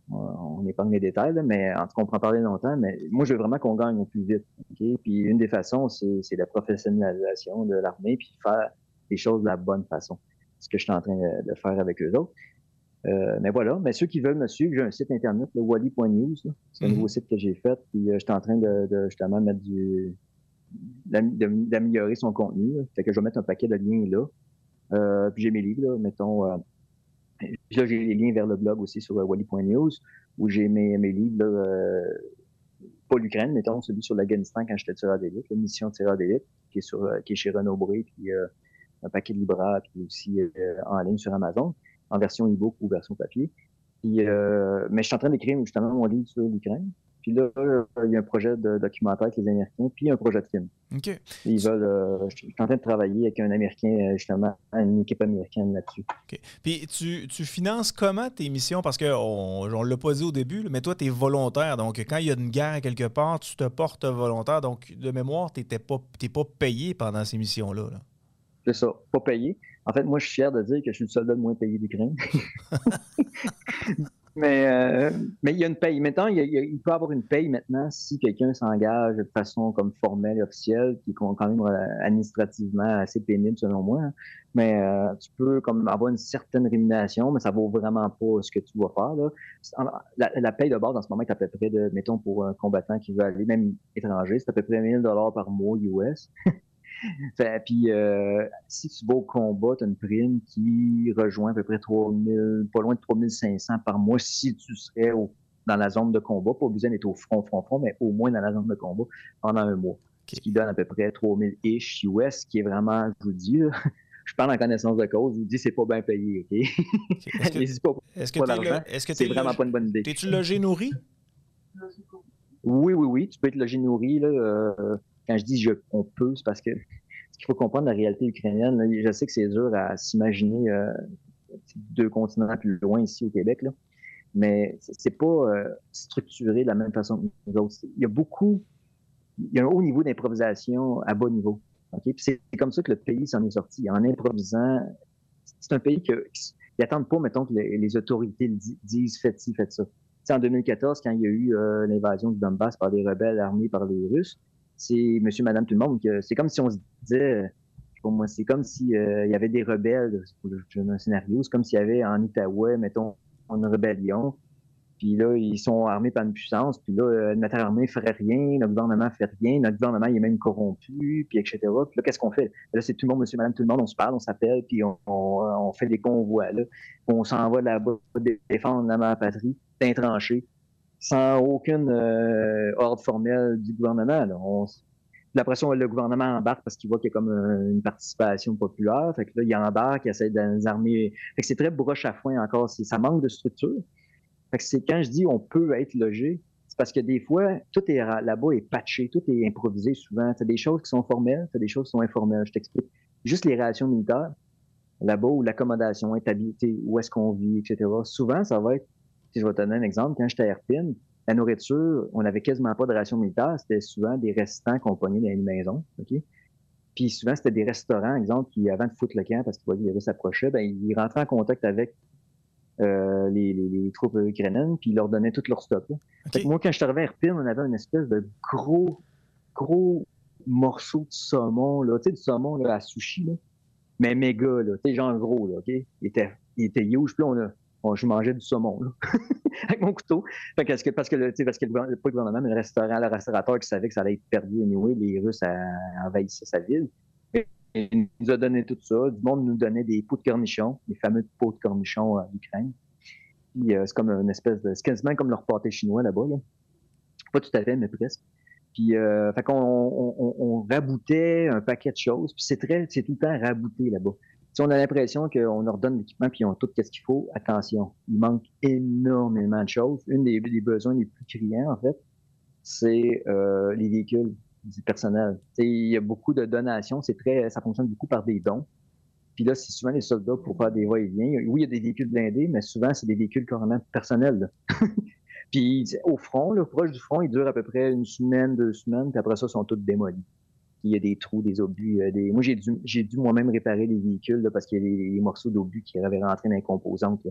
on épargne les détails, là, mais en tout cas, on pourra en parler longtemps, mais moi, je veux vraiment qu'on gagne au plus vite. Okay? Puis une des façons, c'est la professionnalisation de l'armée, puis faire les choses de la bonne façon. C'est ce que je suis en train de faire avec eux autres. Mais voilà, mais ceux qui veulent me suivre, j'ai un site internet, le wally.news. C'est un nouveau site que j'ai fait, puis je suis en train de justement mettre d'améliorer son contenu. Là. Fait que je vais mettre un paquet de liens là. Puis j'ai mes livres, là, mettons. Puis là, j'ai les liens vers le blog aussi sur wally.news, où j'ai mes livres, là, pas l'Ukraine, mettons, celui sur l'Afghanistan quand j'étais tireur d'élite, la mission tireur d'élite, qui est chez Renaud Bré, puis un paquet de libraires, puis aussi en ligne sur Amazon, en version e-book ou version papier. Puis, mais je suis en train d'écrire justement mon livre sur l'Ukraine. Puis là, il y a un projet de documentaire avec les Américains, puis un projet de film.
OK.
Ils veulent. Je suis en train de travailler avec un Américain, justement, une équipe américaine là-dessus.
OK. Puis tu finances comment tes missions? Parce qu'on ne l'a pas dit au début, mais toi, tu es volontaire. Donc, quand il y a une guerre quelque part, tu te portes volontaire. Donc, de mémoire, tu n'es pas payé pendant ces missions-là. Là.
C'est ça, pas payé. En fait, moi, je suis fier de dire que je suis le soldat le moins payé d'Ukraine. mais il y a une paye. Maintenant, il peut y avoir une paye maintenant si quelqu'un s'engage de façon comme formelle et officielle, qui est quand même administrativement assez pénible selon moi. Hein. Mais tu peux comme avoir une certaine rémunération, mais ça vaut vraiment pas ce que tu vas faire. Là. La paye de base en ce moment est à peu près de, mettons, pour un combattant qui veut aller, même étranger, c'est à peu près 1 000 $ par mois US. Puis, si tu vas au combat, tu as une prime qui rejoint à peu près 3 000, pas loin de 3 500 par mois si tu serais dans la zone de combat. Pas besoin d'être au front, mais au moins dans la zone de combat pendant un mois. Okay. Ce qui donne à peu près 3 000-ish US, qui est vraiment, je vous dis, là, je parle en connaissance de cause, je vous dis, c'est pas bien payé, OK? Okay.
Est-ce que
c'est vraiment pas une bonne idée.
T'es-tu logé nourri?
Oui, tu peux être logé nourri, là. Quand je dis on peut, c'est parce que ce qu'il faut comprendre la réalité ukrainienne, là, je sais que c'est dur à s'imaginer 2 continents plus loin ici au Québec, là, mais c'est pas structuré de la même façon que nous autres. Il y a un haut niveau d'improvisation à bas niveau. Okay? Puis c'est comme ça que le pays s'en est sorti, en improvisant. C'est un pays qui n'attend pas, mettons, que les autorités disent faites ci, faites ça. T'sais, en 2014, quand il y a eu l'invasion du Donbass par des rebelles armés par les Russes, c'est monsieur, madame, tout le monde. C'est comme si on se disait, pour moi, c'est comme s'il y avait des rebelles, pour un scénario, c'est comme s'il y avait en Outaouais, mettons, une rébellion, puis là, ils sont armés par une puissance, puis là, notre armée ne ferait rien, notre gouvernement ne fait rien, notre gouvernement, il est même corrompu, puis etc. Puis là, qu'est-ce qu'on fait? Là, c'est tout le monde, monsieur, madame, tout le monde, on se parle, on s'appelle, puis on fait des convois, là. On s'en va là-bas défendre la patrie, d'un tranché, sans aucune ordre formel du gouvernement. Là. Après ça, le gouvernement embarque parce qu'il voit qu'il y a comme une participation populaire. Fait que là, il embarque, il essaie de les armer. Fait que c'est très broche à foin encore. Ça manque de structure. Fait que c'est quand je dis on peut être logé, c'est parce que des fois, tout est là-bas est patché, tout est improvisé souvent. Tu as des choses qui sont formelles, tu as des choses qui sont informelles. Je t'explique. Juste les relations militaires, là-bas, où l'accommodation est habitée, où est-ce qu'on vit, etc. Souvent, ça va être, si je vais te donner un exemple, quand j'étais à Irpine, la nourriture, on n'avait quasiment pas de ration militaire, c'était souvent des restants qu'on pognait dans une maison, OK? Puis souvent, c'était des restaurants, exemple, qui, avant de foutre le camp, parce qu'ils voyaient que les Russes s'approchaient, ben, ils rentraient en contact avec les troupes ukrainiennes, puis ils leur donnaient tout leur stock. Okay. Fait que moi, quand je suis arrivé à Irpine, on avait une espèce de gros morceau de saumon, là, tu sais, du saumon là, à sushi, là, mais méga, là, tu sais, genre gros, là, OK? Il était huge, puis là, je mangeais du saumon, là, avec mon couteau. Fait que, parce que pas le gouvernement, mais le restaurateur qui savait que ça allait être perdu anyway, les Russes envahissaient sa ville. Il nous a donné tout ça. Du monde nous donnait des pots de cornichons, les fameux pots de cornichons d'Ukraine. Puis c'est comme une espèce de... C'est quasiment comme leur pâté chinois là-bas, là. Pas tout à fait, mais presque. Puis, fait qu'on on raboutait un paquet de choses. Puis c'est tout le temps rabouté là-bas. Si on a l'impression qu'on leur donne l'équipement puis ils ont tout ce qu'il faut, attention, il manque énormément de choses. Une des besoins les plus criants, en fait, c'est les véhicules du personnel. Il y a beaucoup de donations, ça fonctionne beaucoup par des dons. Puis là, c'est souvent les soldats pour faire des va-et-vient. Oui, il y a des véhicules blindés, mais souvent, c'est des véhicules carrément personnels. Puis au front, là, proche du front, ils durent à peu près 1 semaine, 2 semaines, puis après ça, ils sont tous démolis. Il y a des trous, des obus. Moi, j'ai dû moi-même réparer les véhicules là, parce qu'il y a des morceaux d'obus qui avaient rentré dans les composantes. Là.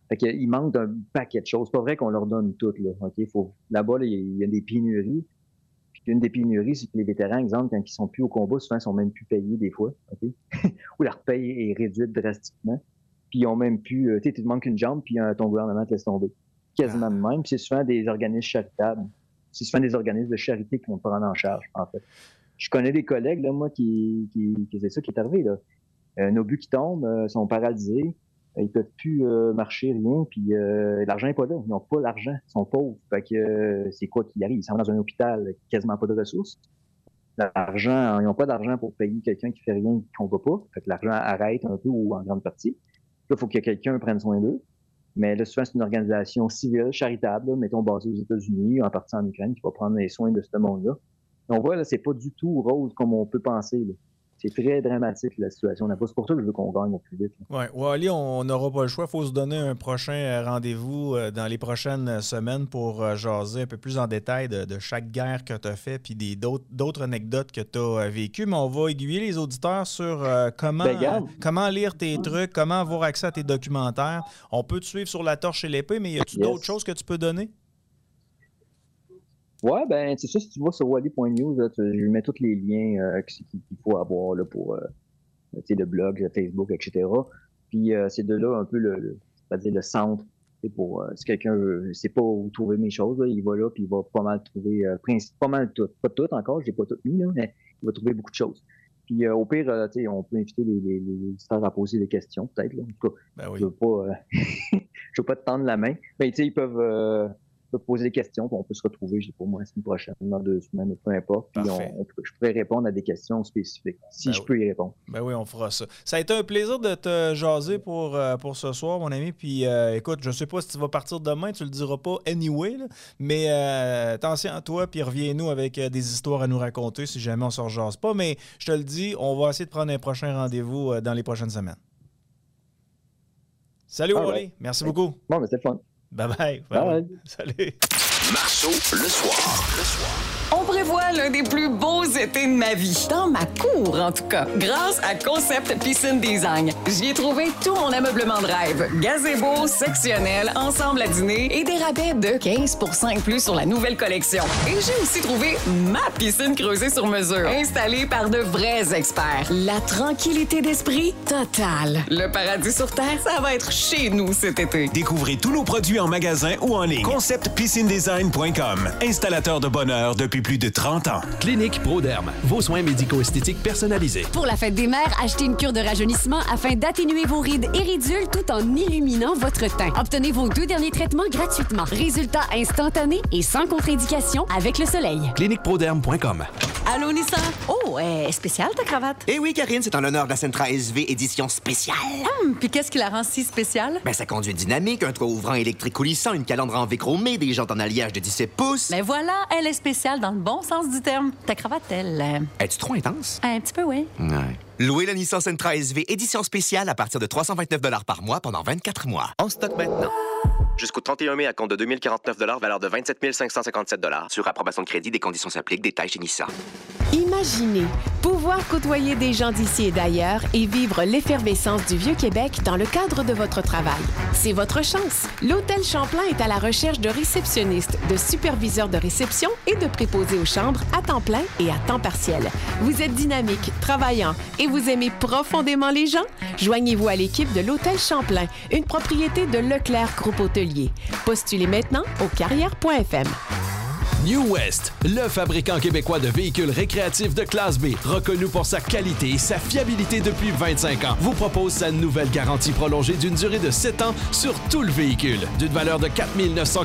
Fait qu'il manque d'un paquet de choses. C'est pas vrai qu'on leur donne toutes, là. Okay? Là-bas, là, il y a des pénuries. Puis une des pénuries, c'est que les vétérans, exemple, quand ils sont plus au combat, souvent, ils sont même plus payés des fois. Okay? Ou leur paye est réduite drastiquement. Puis ils ont même plus... tu te manques une jambe, puis ton gouvernement te laisse tomber. Quasiment de même. Puis c'est souvent des organismes charitables. C'est souvent des organismes de charité qui vont te prendre en charge, en fait. Je connais des collègues, là, moi, qui c'est ça qui est arrivé, là. Un obus qui tombe, sont paralysés. Ils peuvent plus marcher, rien, puis l'argent n'est pas là. Ils n'ont pas l'argent, ils sont pauvres. Fait que c'est quoi qui arrive? Ils sont dans un hôpital, quasiment pas de ressources. L'argent, ils n'ont pas d'argent pour payer quelqu'un qui fait rien, qui ne combat pas. Fait que l'argent arrête un peu ou en grande partie. Là, il faut que quelqu'un prenne soin d'eux. Mais là, souvent, c'est une organisation civile, charitable, là, mettons, basée aux États-Unis, en partie en Ukraine, qui va prendre les soins de ce monde-là. On voit, là, c'est pas du tout rose comme on peut penser, là. C'est très dramatique, la situation. C'est pour ça que je veux qu'on gagne au plus vite.
Oui, Wally, on n'aura pas le choix. Il faut se donner un prochain rendez-vous dans les prochaines semaines pour jaser un peu plus en détail de chaque guerre que tu as fait puis d'autres anecdotes que tu as vécues. Mais on va aiguiller les auditeurs sur comment lire tes trucs, comment avoir accès à tes documentaires. On peut te suivre sur La Torche et l'Épée, mais y a-tu d'autres choses que tu peux donner?
Ouais, ben c'est ça, si tu vas sur wally.news, je mets tous les liens qu'il faut avoir là, pour le blog, le Facebook, etc. Puis c'est de là un peu le centre. Pour si quelqu'un ne sait pas où trouver mes choses, là, il va là puis il va pas mal trouver pas mal tout. Pas tout encore, j'ai pas tout mis, là, mais il va trouver beaucoup de choses. Puis au pire, on peut inviter les auditeurs à poser des questions, peut-être. Là. En tout cas,
oui.
je veux pas te tendre la main. Mais ils peuvent poser des questions, puis on peut se retrouver, je sais pas moi, la semaine prochaine, dans 2 semaines, peu importe. Puis je pourrais répondre à des questions spécifiques, si je peux y répondre.
Ben oui, on fera ça. Ça a été un plaisir de te jaser pour ce soir, mon ami. Puis écoute, je sais pas si tu vas partir demain, tu le diras pas anyway, là, mais attention à toi, puis reviens-nous avec des histoires à nous raconter si jamais on se rejase pas. Mais je te le dis, on va essayer de prendre un prochain rendez-vous dans les prochaines semaines. Salut, Wally. Merci beaucoup.
Bon, mais c'était le fun.
Bye-bye. Bye. Salut.
Marceau, le soir.
On prévoit l'un des plus beaux étés de ma vie. Dans ma cour, en tout cas. Grâce à Concept Piscine Design. J'y ai trouvé tout mon ameublement de rêve. Gazebo, sectionnel, ensemble à dîner et des rabais de 15% et plus sur la nouvelle collection. Et j'ai aussi trouvé ma piscine creusée sur mesure. Installée par de vrais experts. La tranquillité d'esprit totale. Le paradis sur Terre, ça va être chez nous cet été.
Découvrez tous nos produits en magasin ou en ligne. ConceptPiscineDesign.com. Installateur de bonheur depuis plus de 30 ans.
Clinique ProDerm. Vos soins médico-esthétiques personnalisés.
Pour la fête des mères, achetez une cure de rajeunissement afin d'atténuer vos rides et ridules tout en illuminant votre teint. Obtenez vos 2 derniers traitements gratuitement. Résultat instantané et sans contre-indication avec le soleil.
CliniqueProDerm.com.
Allô, Nissan? Oh, spéciale ta cravate?
Eh oui, Karine, c'est en l'honneur de la Sentra SV édition spéciale.
Puis qu'est-ce qui la rend si spéciale?
Ben, sa conduite dynamique, un toit ouvrant électrique coulissant, une calandre en V chromée, des jantes en alliage de 17 pouces.
Mais voilà, elle est spéciale dans le bon sens du terme. Ta cravate, elle...
Es-tu trop intense?
Un petit peu, oui.
Ouais. Louez la Nissan Sentra SV édition spéciale à partir de 329 $ par mois pendant 24 mois. En stock maintenant.
Jusqu'au 31 mai à compte de 2049 $, valeur de 27 557 $.
Sur approbation de crédit, des conditions s'appliquent, détails chez Nissan.
Imaginez pouvoir côtoyer des gens d'ici et d'ailleurs et vivre l'effervescence du Vieux-Québec dans le cadre de votre travail. C'est votre chance. L'Hôtel Champlain est à la recherche de réceptionnistes, de superviseurs de réception et de préposés aux chambres à temps plein et à temps partiel. Vous êtes dynamique, travaillant et vous aimez profondément les gens? Joignez-vous à l'équipe de l'Hôtel Champlain, une propriété de Leclerc Groupe Hôtelier. Postulez maintenant au carrière.fm.
New West, le fabricant québécois de véhicules récréatifs de classe B, reconnu pour sa qualité et sa fiabilité depuis 25 ans, vous propose sa nouvelle garantie prolongée d'une durée de 7 ans sur tout le véhicule. D'une valeur de 4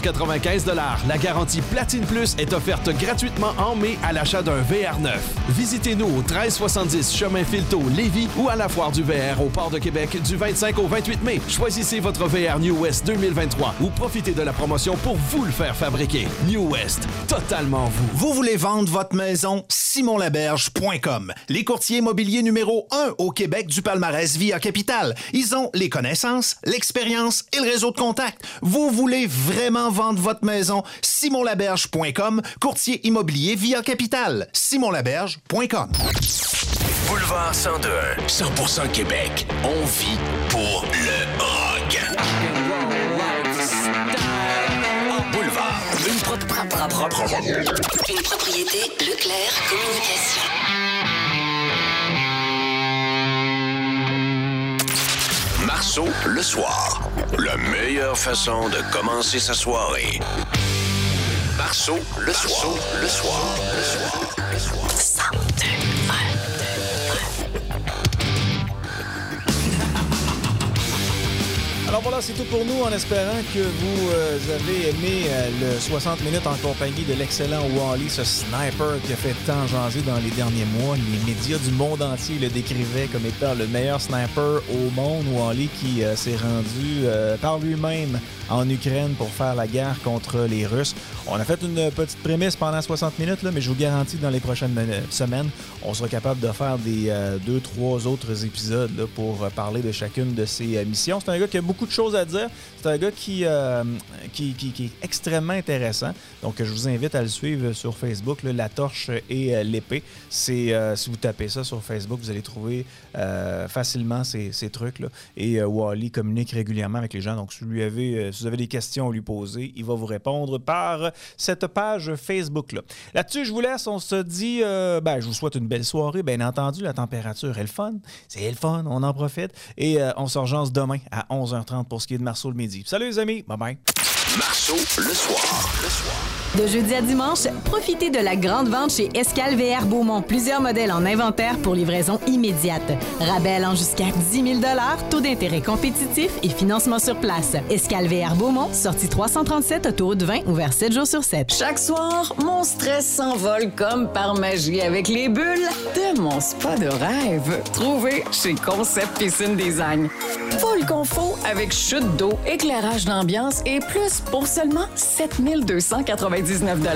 995 $, la garantie Platine Plus est offerte gratuitement en mai à l'achat d'un VR9. Visitez-nous au 1370 Chemin Filteau, Lévis ou à la Foire du VR au Port de Québec du 25 au 28 mai. Choisissez votre VR New West 2023 ou profitez de la promotion pour vous le faire fabriquer. New West, totalement vous.
Vous voulez vendre votre maison? SimonLaberge.com. Les courtiers immobiliers numéro 1 au Québec du palmarès Via Capital. Ils ont les connaissances, l'expérience et le réseau de contacts. Vous voulez vraiment vendre votre maison? SimonLaberge.com. Courtier immobilier Via Capital. SimonLaberge.com.
Boulevard 102, 100% Québec. On vit pour le rock.
Une propriété Leclerc Communication.
Marceau, le soir. La meilleure façon de commencer sa soirée. Marceau, le soir. Le soir.
102.
Alors voilà, c'est tout pour nous en espérant que vous avez aimé le 60 minutes en compagnie de l'excellent Wally, ce sniper qui a fait tant jaser dans les derniers mois. Les médias du monde entier le décrivaient comme étant le meilleur sniper au monde. Wally qui s'est rendu par lui-même en Ukraine pour faire la guerre contre les Russes. On a fait une petite prémisse pendant 60 minutes, là, mais je vous garantis que dans les prochaines semaines, on sera capable de faire des 2-3 autres épisodes là, pour parler de chacune de ces missions. C'est un gars qui a beaucoup de choses à dire. C'est un gars qui est extrêmement intéressant. Donc, je vous invite à le suivre sur Facebook, là, La Torche et l'Épée. Si vous tapez ça sur Facebook, vous allez trouver facilement ces trucs-là. Et Wally communique régulièrement avec les gens. Donc, si vous avez des questions à lui poser, il va vous répondre par cette page Facebook-là. Là-dessus, je vous laisse. On se dit, je vous souhaite une belle soirée. Bien entendu, la température est le fun. C'est le fun, on en profite. Et on se rejase demain à 11h30 pour ce qui est de Marceau le midi. Salut les amis, bye-bye.
Marceau, le soir.
De jeudi à dimanche, profitez de la grande vente chez Escale VR Beaumont. Plusieurs modèles en inventaire pour livraison immédiate. Rabais allant jusqu'à 10 000 $, taux d'intérêt compétitif et financement sur place. Escale VR Beaumont, sortie 337, autoroute 20, ouvert 7 jours sur 7.
Chaque soir, mon stress s'envole comme par magie avec les bulles de mon spa de rêve. Trouvé chez Concept Piscine Design. Full confort avec chute d'eau, éclairage d'ambiance et plus pour seulement 7 299 $.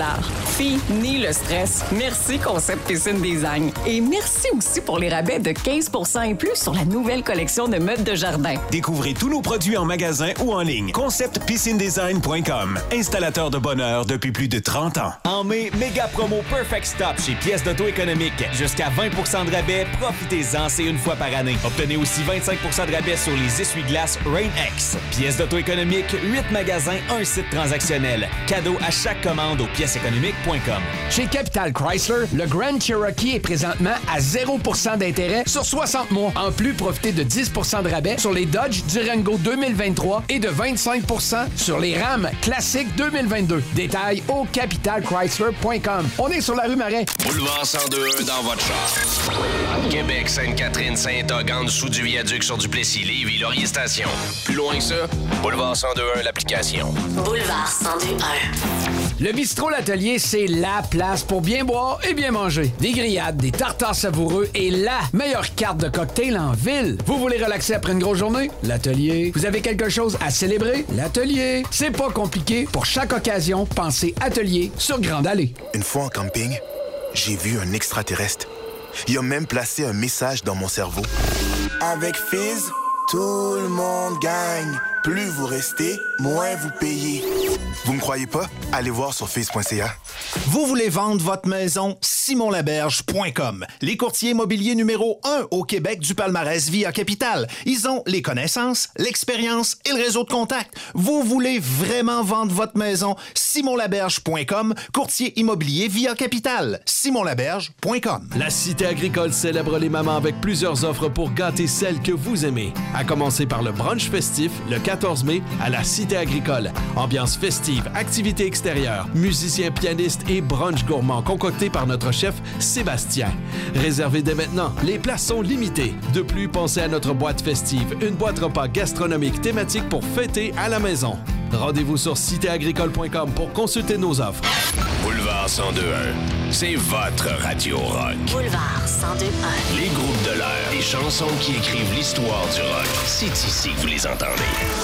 Fini le stress. Merci Concept Piscine Design. Et merci aussi pour les rabais de 15 % et plus sur la nouvelle collection de meubles de jardin.
Découvrez tous nos produits en magasin ou en ligne. ConceptPiscineDesign.com. Installateur de bonheur depuis plus de 30 ans.
En mai, méga promo Perfect Stop chez Pièces d'Auto Économique. Jusqu'à 20 % de rabais. Profitez-en, c'est une fois par année. Obtenez aussi 25 % de rabais sur les essuie-glaces Rain-X. Pièces d'Auto Économique, 8 magasins, un site transactionnel. Cadeau à chaque commande au pièceséconomique.com.
Chez Capital Chrysler, le Grand Cherokee est présentement à 0% d'intérêt sur 60 mois. En plus, profitez de 10% de rabais sur les Dodge Durango 2023 et de 25% sur les Ram Classic 2022. Détails au capitalchrysler.com. On est sur la rue Marais.
Boulevard 102 dans votre char. Québec, Sainte-Catherine, Saint-Og, en dessous du viaduc sur Duplessis, Lévis, Laurier Station. Plus loin que ça, Boulevard 102.1, l'application.
Boulevard 102.1.
Le bistrot L'Atelier, c'est la place pour bien boire et bien manger. Des grillades, des tartares savoureux et la meilleure carte de cocktail en ville. Vous voulez relaxer après une grosse journée? L'Atelier. Vous avez quelque chose à célébrer? L'Atelier. C'est pas compliqué. Pour chaque occasion, pensez Atelier sur Grande Allée.
Une fois en camping, j'ai vu un extraterrestre. Il a même placé un message dans mon cerveau. Avec Fizz, tout le monde gagne. Plus vous restez, moins vous payez. Vous me croyez pas? Allez voir sur fizz.ca.
Vous voulez vendre votre maison? SimonLaberge.com. Les courtiers immobiliers numéro 1 au Québec du palmarès Via Capital. Ils ont les connaissances, l'expérience et le réseau de contacts. Vous voulez vraiment vendre votre maison? SimonLaberge.com. Courtier immobilier Via Capital. SimonLaberge.com.
La Cité agricole célèbre les mamans avec plusieurs offres pour gâter celles que vous aimez. À commencer par le brunch festif le 14 mai à la Cité agricole. Ambiance festive, activités extérieures, musiciens, pianistes et brunch gourmand concocté par notre chef Sébastien. Réservez dès maintenant, les places sont limitées. De plus, pensez à notre boîte festive, une boîte repas gastronomique thématique pour fêter à la maison. Rendez-vous sur citéagricole.com pour consulter nos offres.
Boulevard 102.1, c'est votre radio rock.
Boulevard 102.1.
Les groupes de l'air, les chansons qui écrivent l'histoire du rock. C'est ici que vous les entendez.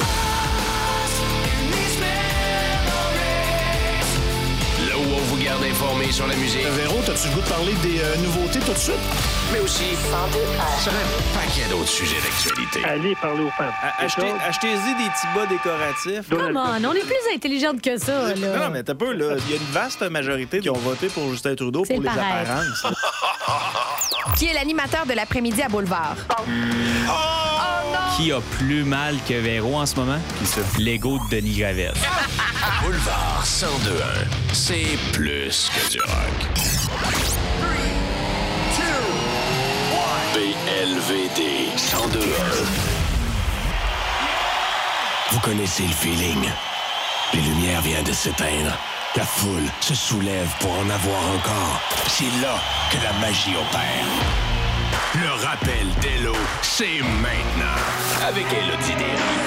Là où on vous garde informé sur la musique.
Véro, t'as-tu le goût de parler des nouveautés tout de suite?
Mais aussi sur un paquet d'autres sujets d'actualité.
Allez parler aux femmes.
Achetez-y des petits bas décoratifs.
Come on, on est plus intelligente que ça, là.
Non, mais t'as peu, là. Il y a une vaste majorité qui ont voté pour Justin Trudeau
C'est
pour les
pareil.
Qui est l'animateur de l'après-midi à Boulevard?
Oh non!
qui a plus mal que Véro en ce moment? Qui ça? L'ego de Denis Gravel.
Boulevard 102.1, c'est plus que du rock. BLVD 102.1. Vous connaissez le feeling. Les lumières viennent de s'éteindre. La foule se soulève pour en avoir encore. C'est là que la magie opère. Le rappel d'Hello, c'est maintenant. Avec Élodie Derry.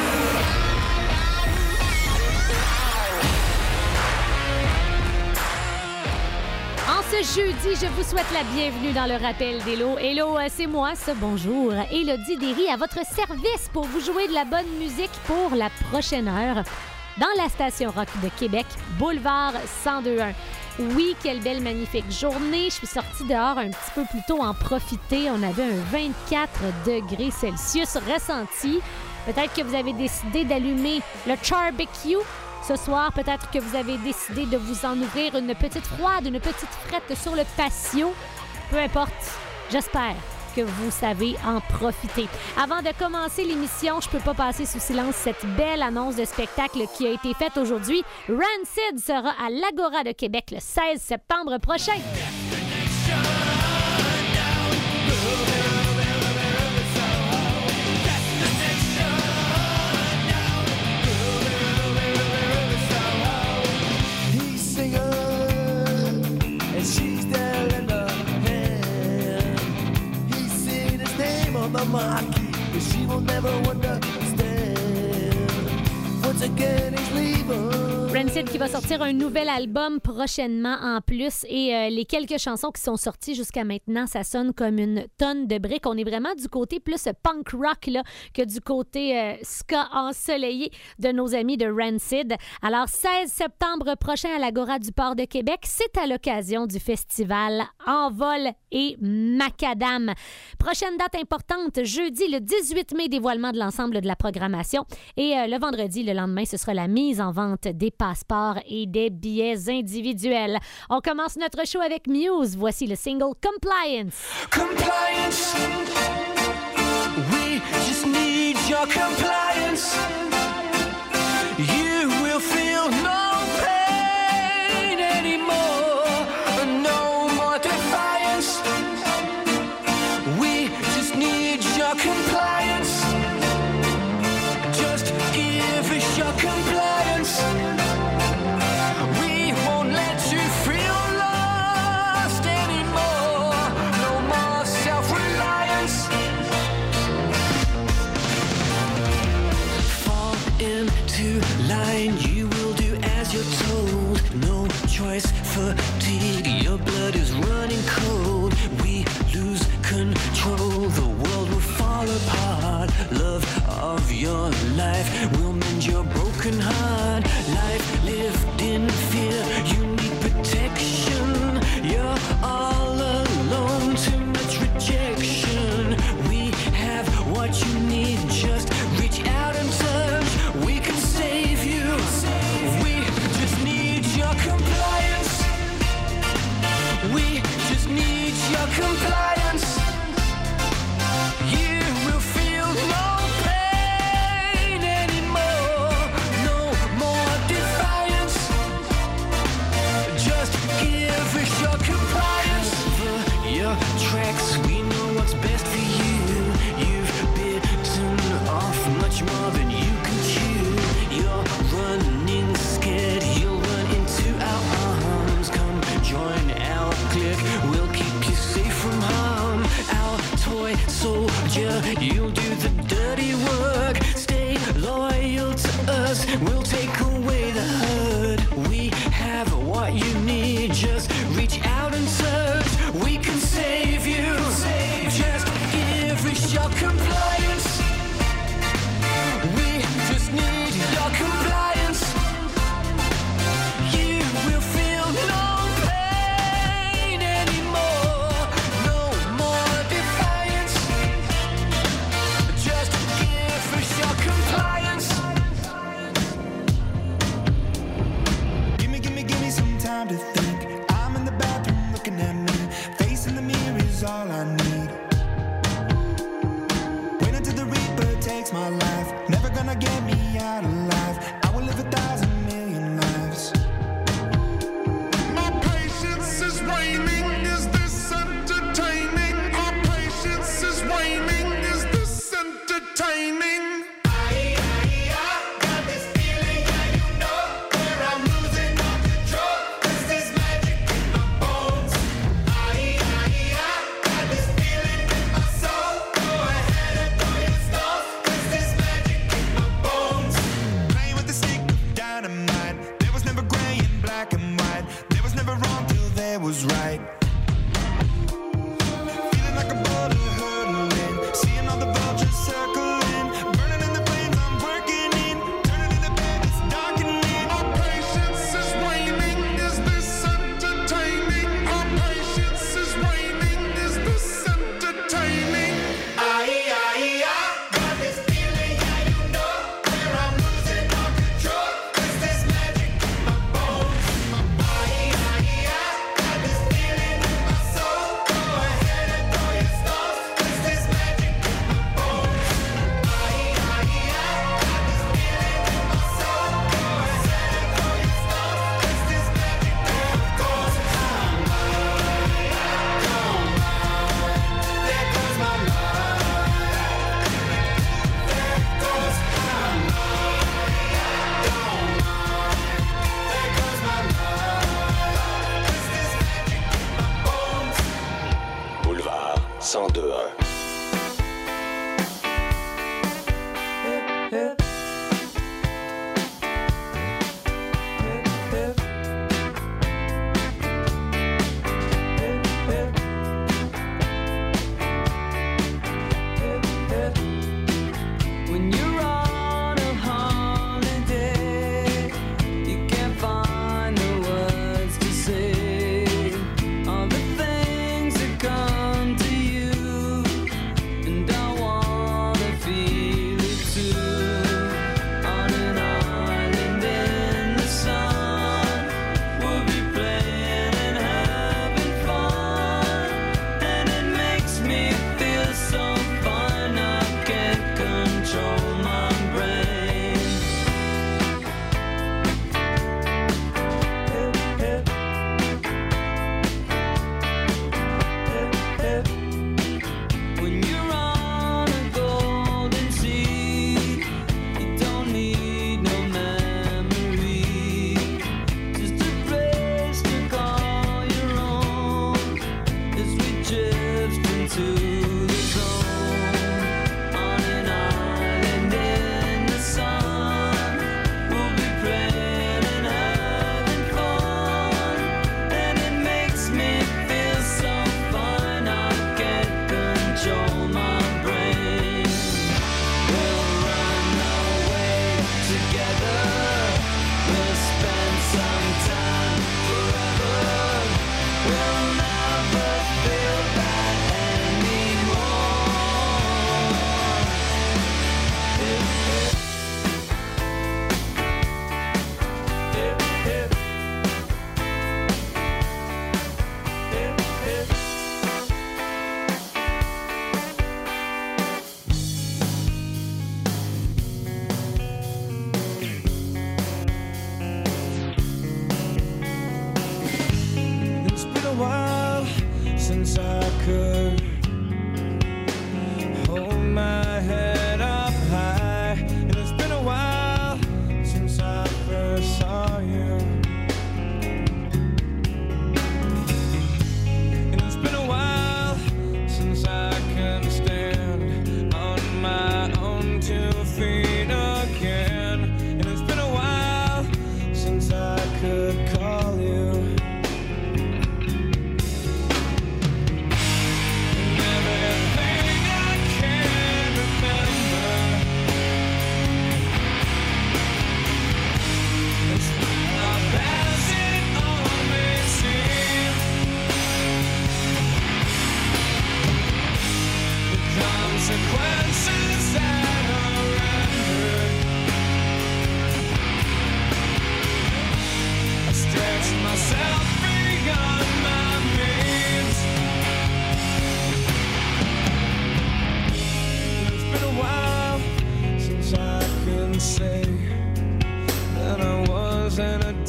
En ce jeudi, je vous souhaite la bienvenue dans le rappel d'Hello. Hello, c'est moi, ce bonjour. Élodie Derry à votre service pour vous jouer de la bonne musique pour la prochaine heure. Dans la station rock de Québec, Boulevard 102.1. Oui, quelle belle, magnifique journée. Je suis sortie dehors un petit peu plus tôt en profiter. On avait un 24 degrés Celsius ressenti. Peut-être que vous avez décidé d'allumer le barbecue. Ce soir, peut-être que vous avez décidé de vous en ouvrir une petite froide, une petite frette sur le patio. Peu importe, j'espère que vous savez en profiter. Avant de commencer l'émission, je peux pas passer sous silence cette belle annonce de spectacle qui a été faite aujourd'hui. Rancid sera à l'Agora de Québec le 16 septembre prochain. Rancid qui va sortir un nouvel album prochainement en plus et les quelques chansons qui sont sorties jusqu'à maintenant, ça sonne comme une tonne de briques. On est vraiment du côté plus punk rock là, que du côté ska ensoleillé de nos amis de Rancid. Alors 16 septembre prochain à l'Agora du Port de Québec, c'est à l'occasion du festival Envol et Macadam. Prochaine date importante, jeudi le 18 mai, dévoilement de l'ensemble de la programmation et le vendredi, le lendemain, ce sera la mise en vente des passeports et des billets individuels. On commence notre show avec Muse. Voici le single Compliance.
Compliance. We just need your compliance. You will feel no pain anymore. No more defiance. We just need your compliance. Just give us your compliance. We won't let you feel lost anymore. No more self-reliance. Fall into line, you will do as you're told. No choice, fatigue, your blood is running cold. We lose control, the world will fall apart. Love of your life will mend your broken heart. Life lived in fear, you need protection. You're all alone, too much rejection. We have what you need, just reach out and touch. We can save you. We just need your compliance. We just need your compliance. You will feel no pain anymore. No more defiance. Just give us your compliance. Over your tracks, we know what's best for you. You've bitten off much more than you can chew. You're running scared, you'll run into our arms. Come join our clique, we'll keep you safe from harm. Our toy soldier, you'll do the dirty work. Stay loyal to us, we'll take away the hurt. We have what you need, just reach out and touch. We can save you. Just give us your compliance. We just need your compliance. You will feel no pain anymore. No more defiance. Just give us your compliance. Give me some time to think. I'm in the bathroom looking at me. Facing the mirror is all I need. Wait until the Reaper takes my cannot get me out alive. I will live 1,000,000,000 lives. My patience is waning. Is this entertaining? Our patience is waning. Is this entertaining?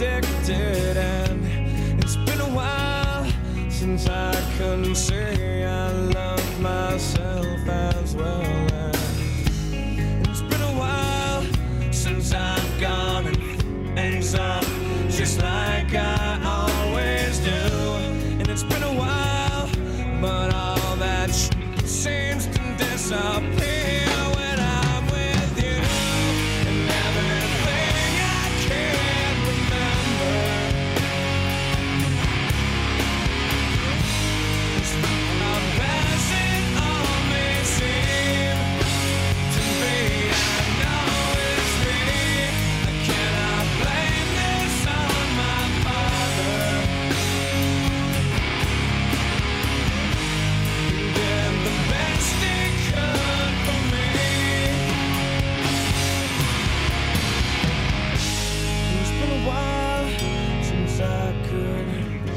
addicted, and it's been a while since I couldn't say I